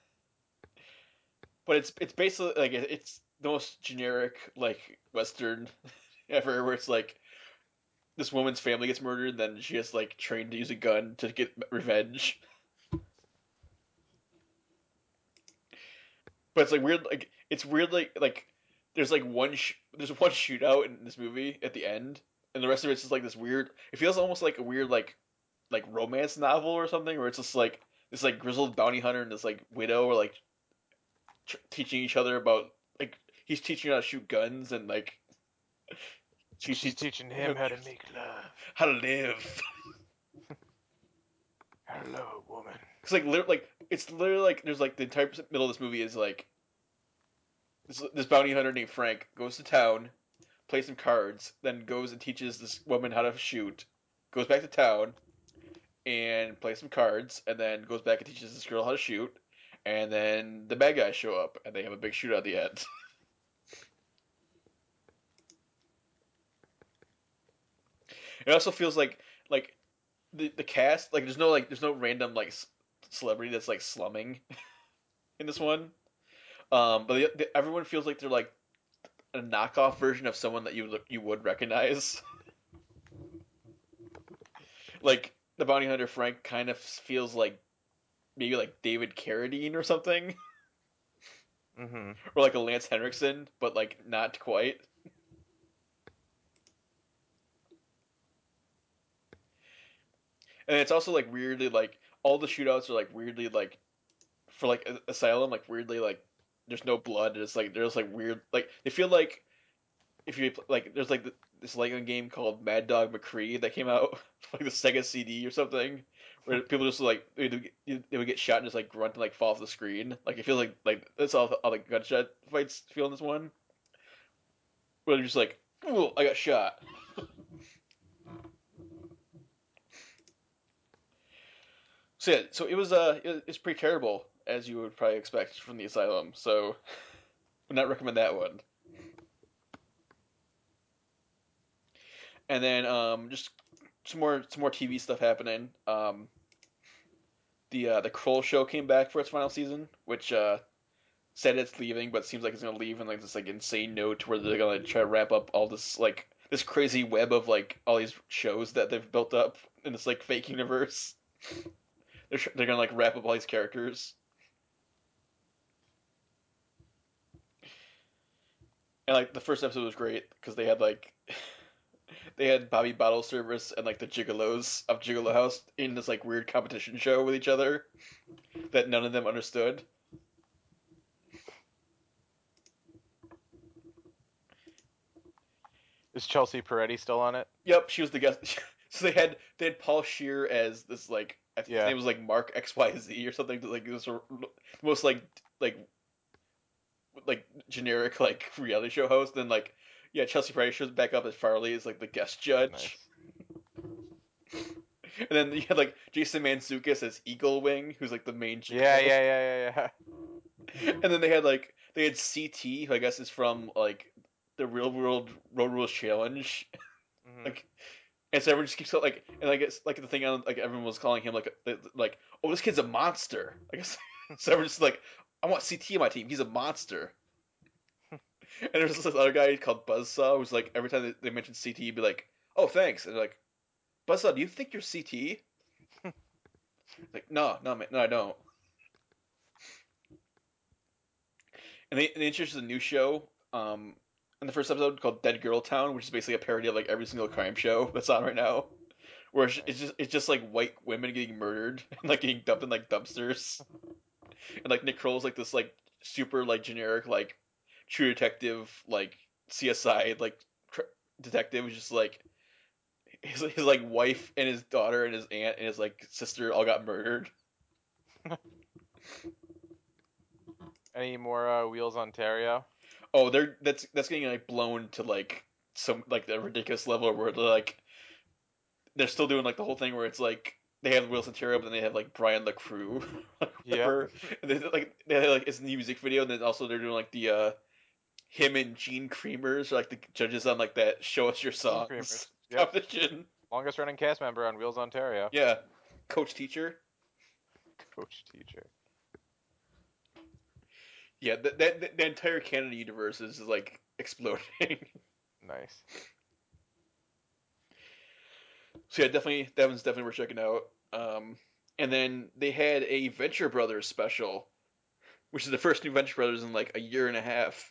But it's it's basically like it's the most generic like Western ever, where it's like this woman's family gets murdered, and then she has like trained to use a gun to get revenge. But it's like weird, like it's weird, like like there's like one sh- there's one shootout in this movie at the end, and the rest of it's just like this weird. It feels almost like a weird like like romance novel or something, where it's just like this like grizzled bounty hunter and this like widow are like tr- teaching each other about like he's teaching her how to shoot guns and like She's, she's teaching him how to make love. how to live. Hello, woman. Cause like literally, like it's literally like there's like the entire middle of this movie is like this, this bounty hunter named Frank goes to town, plays some cards, then goes and teaches this woman how to shoot, goes back to town and plays some cards, and then goes back and teaches this girl how to shoot, and then the bad guys show up and they have a big shootout at the end. It also feels like like the the cast like there's no like there's no random like celebrity that's like slumming in this one. Um, but the, the, everyone feels like they're like a knockoff version of someone that you you would recognize. Like the bounty hunter Frank kind of feels like maybe like David Carradine or something, Mm-hmm. or like a Lance Henriksen, but like not quite. And it's also like weirdly like all the shootouts are like weirdly like for like Asylum like weirdly like there's no blood. It's like there's like weird like they feel like if you like there's like this Lego game called Mad Dog McCree that came out like the Sega C D or something where people just like they would, get, they would get shot and just like grunt and like fall off the screen. Like it feels like like that's all all the gunshot fights feel in this one. Where they're just like, "Ooh, I got shot." So yeah, so it was uh it, it's pretty terrible as you would probably expect from the Asylum. So would not recommend that one. And then um just some more some more T V stuff happening. Um the uh, the Kroll show came back for its final season, which uh said it's leaving, but seems like it's gonna leave in like this like insane note where they're gonna try to wrap up all this like this crazy web of like all these shows that they've built up in this like fake universe. They're they're gonna like wrap up all these characters. And like the first episode was great because they had like they had Bobby Bottle Service and like the Gigolos of Gigolo House in this like weird competition show with each other that none of them understood. Is Chelsea Peretti still on it? Yep, she was the guest. So they had they had Paul Shear as this like I think his Yeah. name was like Mark X Y Z or something. Like this was most like like like generic like reality show host. Then like yeah, Chelsea Peretti shows back up as Farley as like the guest judge. Nice. And then you had like Jason Mantzoukas as Eagle Wing, who's like the main. Yeah, yeah, yeah, yeah, yeah. And then they had like they had C T, who I guess is from like the Real World Road Rules Challenge. Mm-hmm. Like, and so everyone just keeps like, and like it's like the thing on like everyone was calling him like like oh this kid's a monster. I guess so everyone's just like I want C T on my team. He's a monster. And there's this other guy called Buzzsaw who's like every time they, they mention C T, he'd be like oh thanks, and they're like Buzzsaw, do you think you're C T? Like no, no, man, no, I don't. And they, they introduced a new show um, in the first episode called Dead Girl Town, which is basically a parody of like every single crime show that's on right now. Where it's, it's just it's just like white women getting murdered and like getting dumped in like dumpsters. And like Nick Kroll's like this like super like generic like True Detective like C S I like cr- detective who's just like his, his like wife and his daughter and his aunt and his like sister all got murdered. Any more uh, Wheels Ontario? Oh, they're that's that's getting like blown to like some like the ridiculous level where they're like they're still doing like the whole thing where it's like they have Wilson Terrio, but then they have like Brian LaCrue, Yeah. and they like they have like it's a music video, and then also they're doing like the uh him and Gene Creamers are like the judges on like that Show Us Your Gene Songs. Creamers. Yep. competition. Longest running cast member on Wheels Ontario. Yeah, coach teacher. Coach teacher. Yeah, that that the entire Canada universe is like exploding. Nice. So yeah, definitely that one's definitely worth checking out. Um, and then they had a Venture Brothers special, which is the first new Venture Brothers in like a year and a half.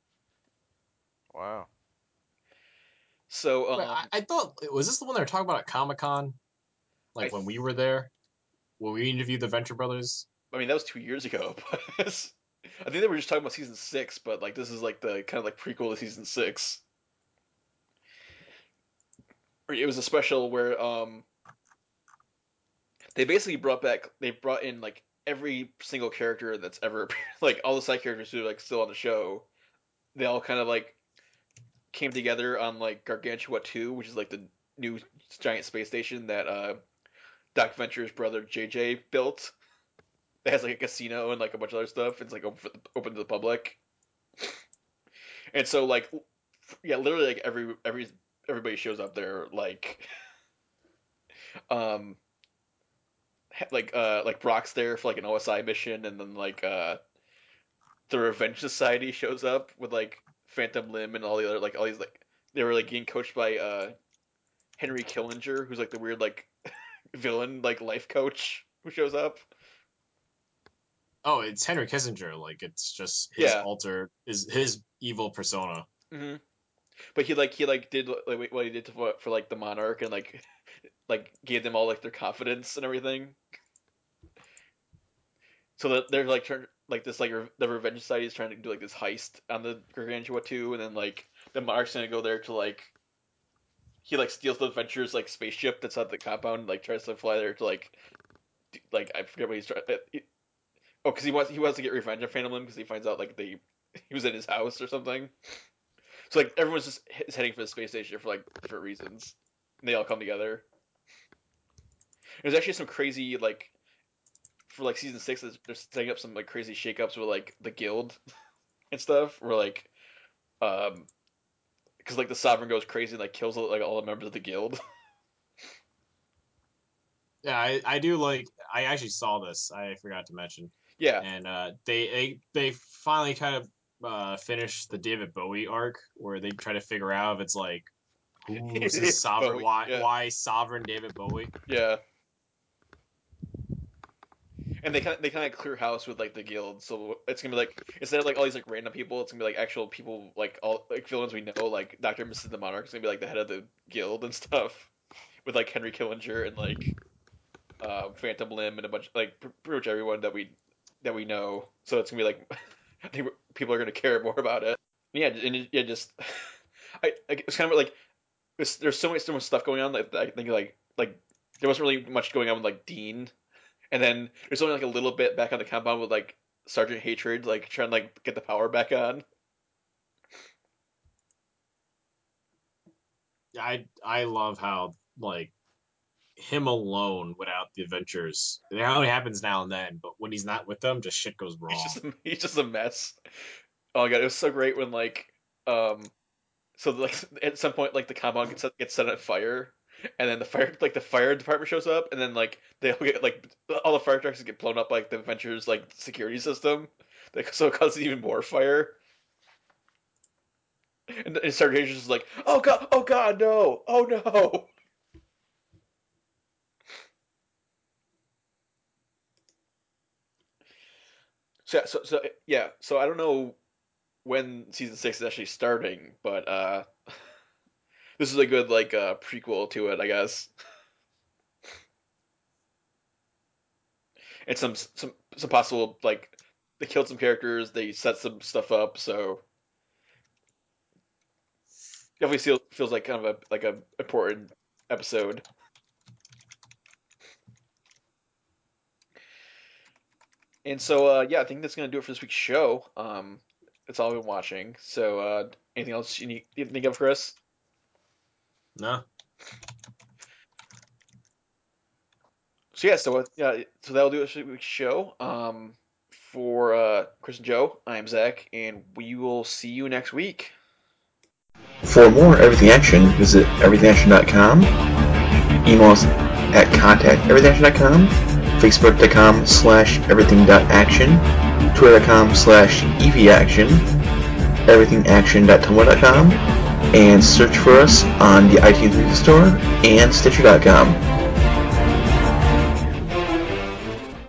Wow. So Wait, um, I, I thought was this the one they were talking about at Comic Con, like I when we were there, when we interviewed the Venture Brothers. I mean that was two years ago, but I think they were just talking about season six. But like this is like the kind of like prequel to season six. Or it was a special where um they basically brought back they brought in like every single character that's ever like all the side characters who are like still on the show. They all kind of like came together on like Gargantua two, which is like the new giant space station that uh, Doc Venture's brother J J built. It has like a casino and like a bunch of other stuff. It's like open, for the, open to the public. And so like yeah, literally like every every everybody shows up there like um like uh like Brock's there for like an O S I mission, and then like uh the Revenge Society shows up with like Phantom Limb and all the other like all these like they were like getting coached by uh Henry Killinger, who's like the weird like villain like life coach who shows up. Oh, it's Henry Kissinger. Like it's just his Yeah. alter is his evil persona. hmm But he like he like did like what he did to, for, for like the Monarch and like like gave them all like their confidence and everything. So that they're like trying like this like re- the Revenge Society is trying to do like this heist on the Gargantua two, and then like the Monarch's gonna go there to like he like steals the Adventure's like spaceship that's at the compound, like tries to fly there to like d- like I forget what he's trying. Oh, because he wants he wants to get revenge on Phantom Limb because he finds out like they he was in his house or something. So like everyone's just is heading for the space station for like different reasons. And they all come together. There's actually some crazy like for like season six. They're setting up some like crazy shakeups with like the guild and stuff. Where like um because like the Sovereign goes crazy and like kills like all the members of the guild. Yeah, I, I do like. I actually saw this. I forgot to mention. Yeah. And uh, they they they finally kind of uh, finished the David Bowie arc where they try to figure out if it's like who's his It's sovereign, Bowie, why yeah. why sovereign David Bowie. Yeah. And they kind of they kind of clear house with like the guild, so it's gonna be like instead of like all these like random people, it's gonna be like actual people like all like villains we know, like Doctor and Missus the Monarch is gonna be like the head of the guild and stuff, with like Henry Killinger and like uh, Phantom Limb and a bunch like pr- pretty much everyone that we that we know. So it's gonna be like I think people are gonna care more about it. Yeah, and it, yeah, just I, I it's kind of like there's, there's so much so much stuff going on that I think like like there wasn't really much going on with like Dean. And then there's only like a little bit back on the compound with like Sergeant Hatred, like trying to like get the power back on. I I love how like him alone without the adventures. It only happens now and then, but when he's not with them, just shit goes He's wrong. just a, he's just a mess. Oh my god, it was so great when like um so like at some point like the compound gets set, gets set on fire, and then the fire like the fire department shows up, and then like they all get like all the fire trucks get blown up by, like the Adventures like security system, like, so it causes even more fire. And, and Sergeant Hatred's just like, oh god, oh god, no, oh no. So, so, so yeah, so I don't know when season six is actually starting, but uh, this is a good like uh, prequel to it, I guess. And some some some possible like they killed some characters, they set some stuff up, so definitely feels feels like kind of a like a important episode. And so uh, yeah, I think that's gonna do it for this week's show. Um, that's all I've been watching. So uh, anything else you need you think of, Chris? No, So yeah, so uh, yeah, so that'll do it for this week's show. Um, for uh, Chris and Joe, I'm Zach, and we will see you next week. For more Everything Action, visit everything action dot com, email us at contact everything action dot com, facebook dot com slash everything dot action, twitter dot com slash evaction, everything action dot tumblr dot com, and search for us on the iTunes Music Store and Stitcher dot com.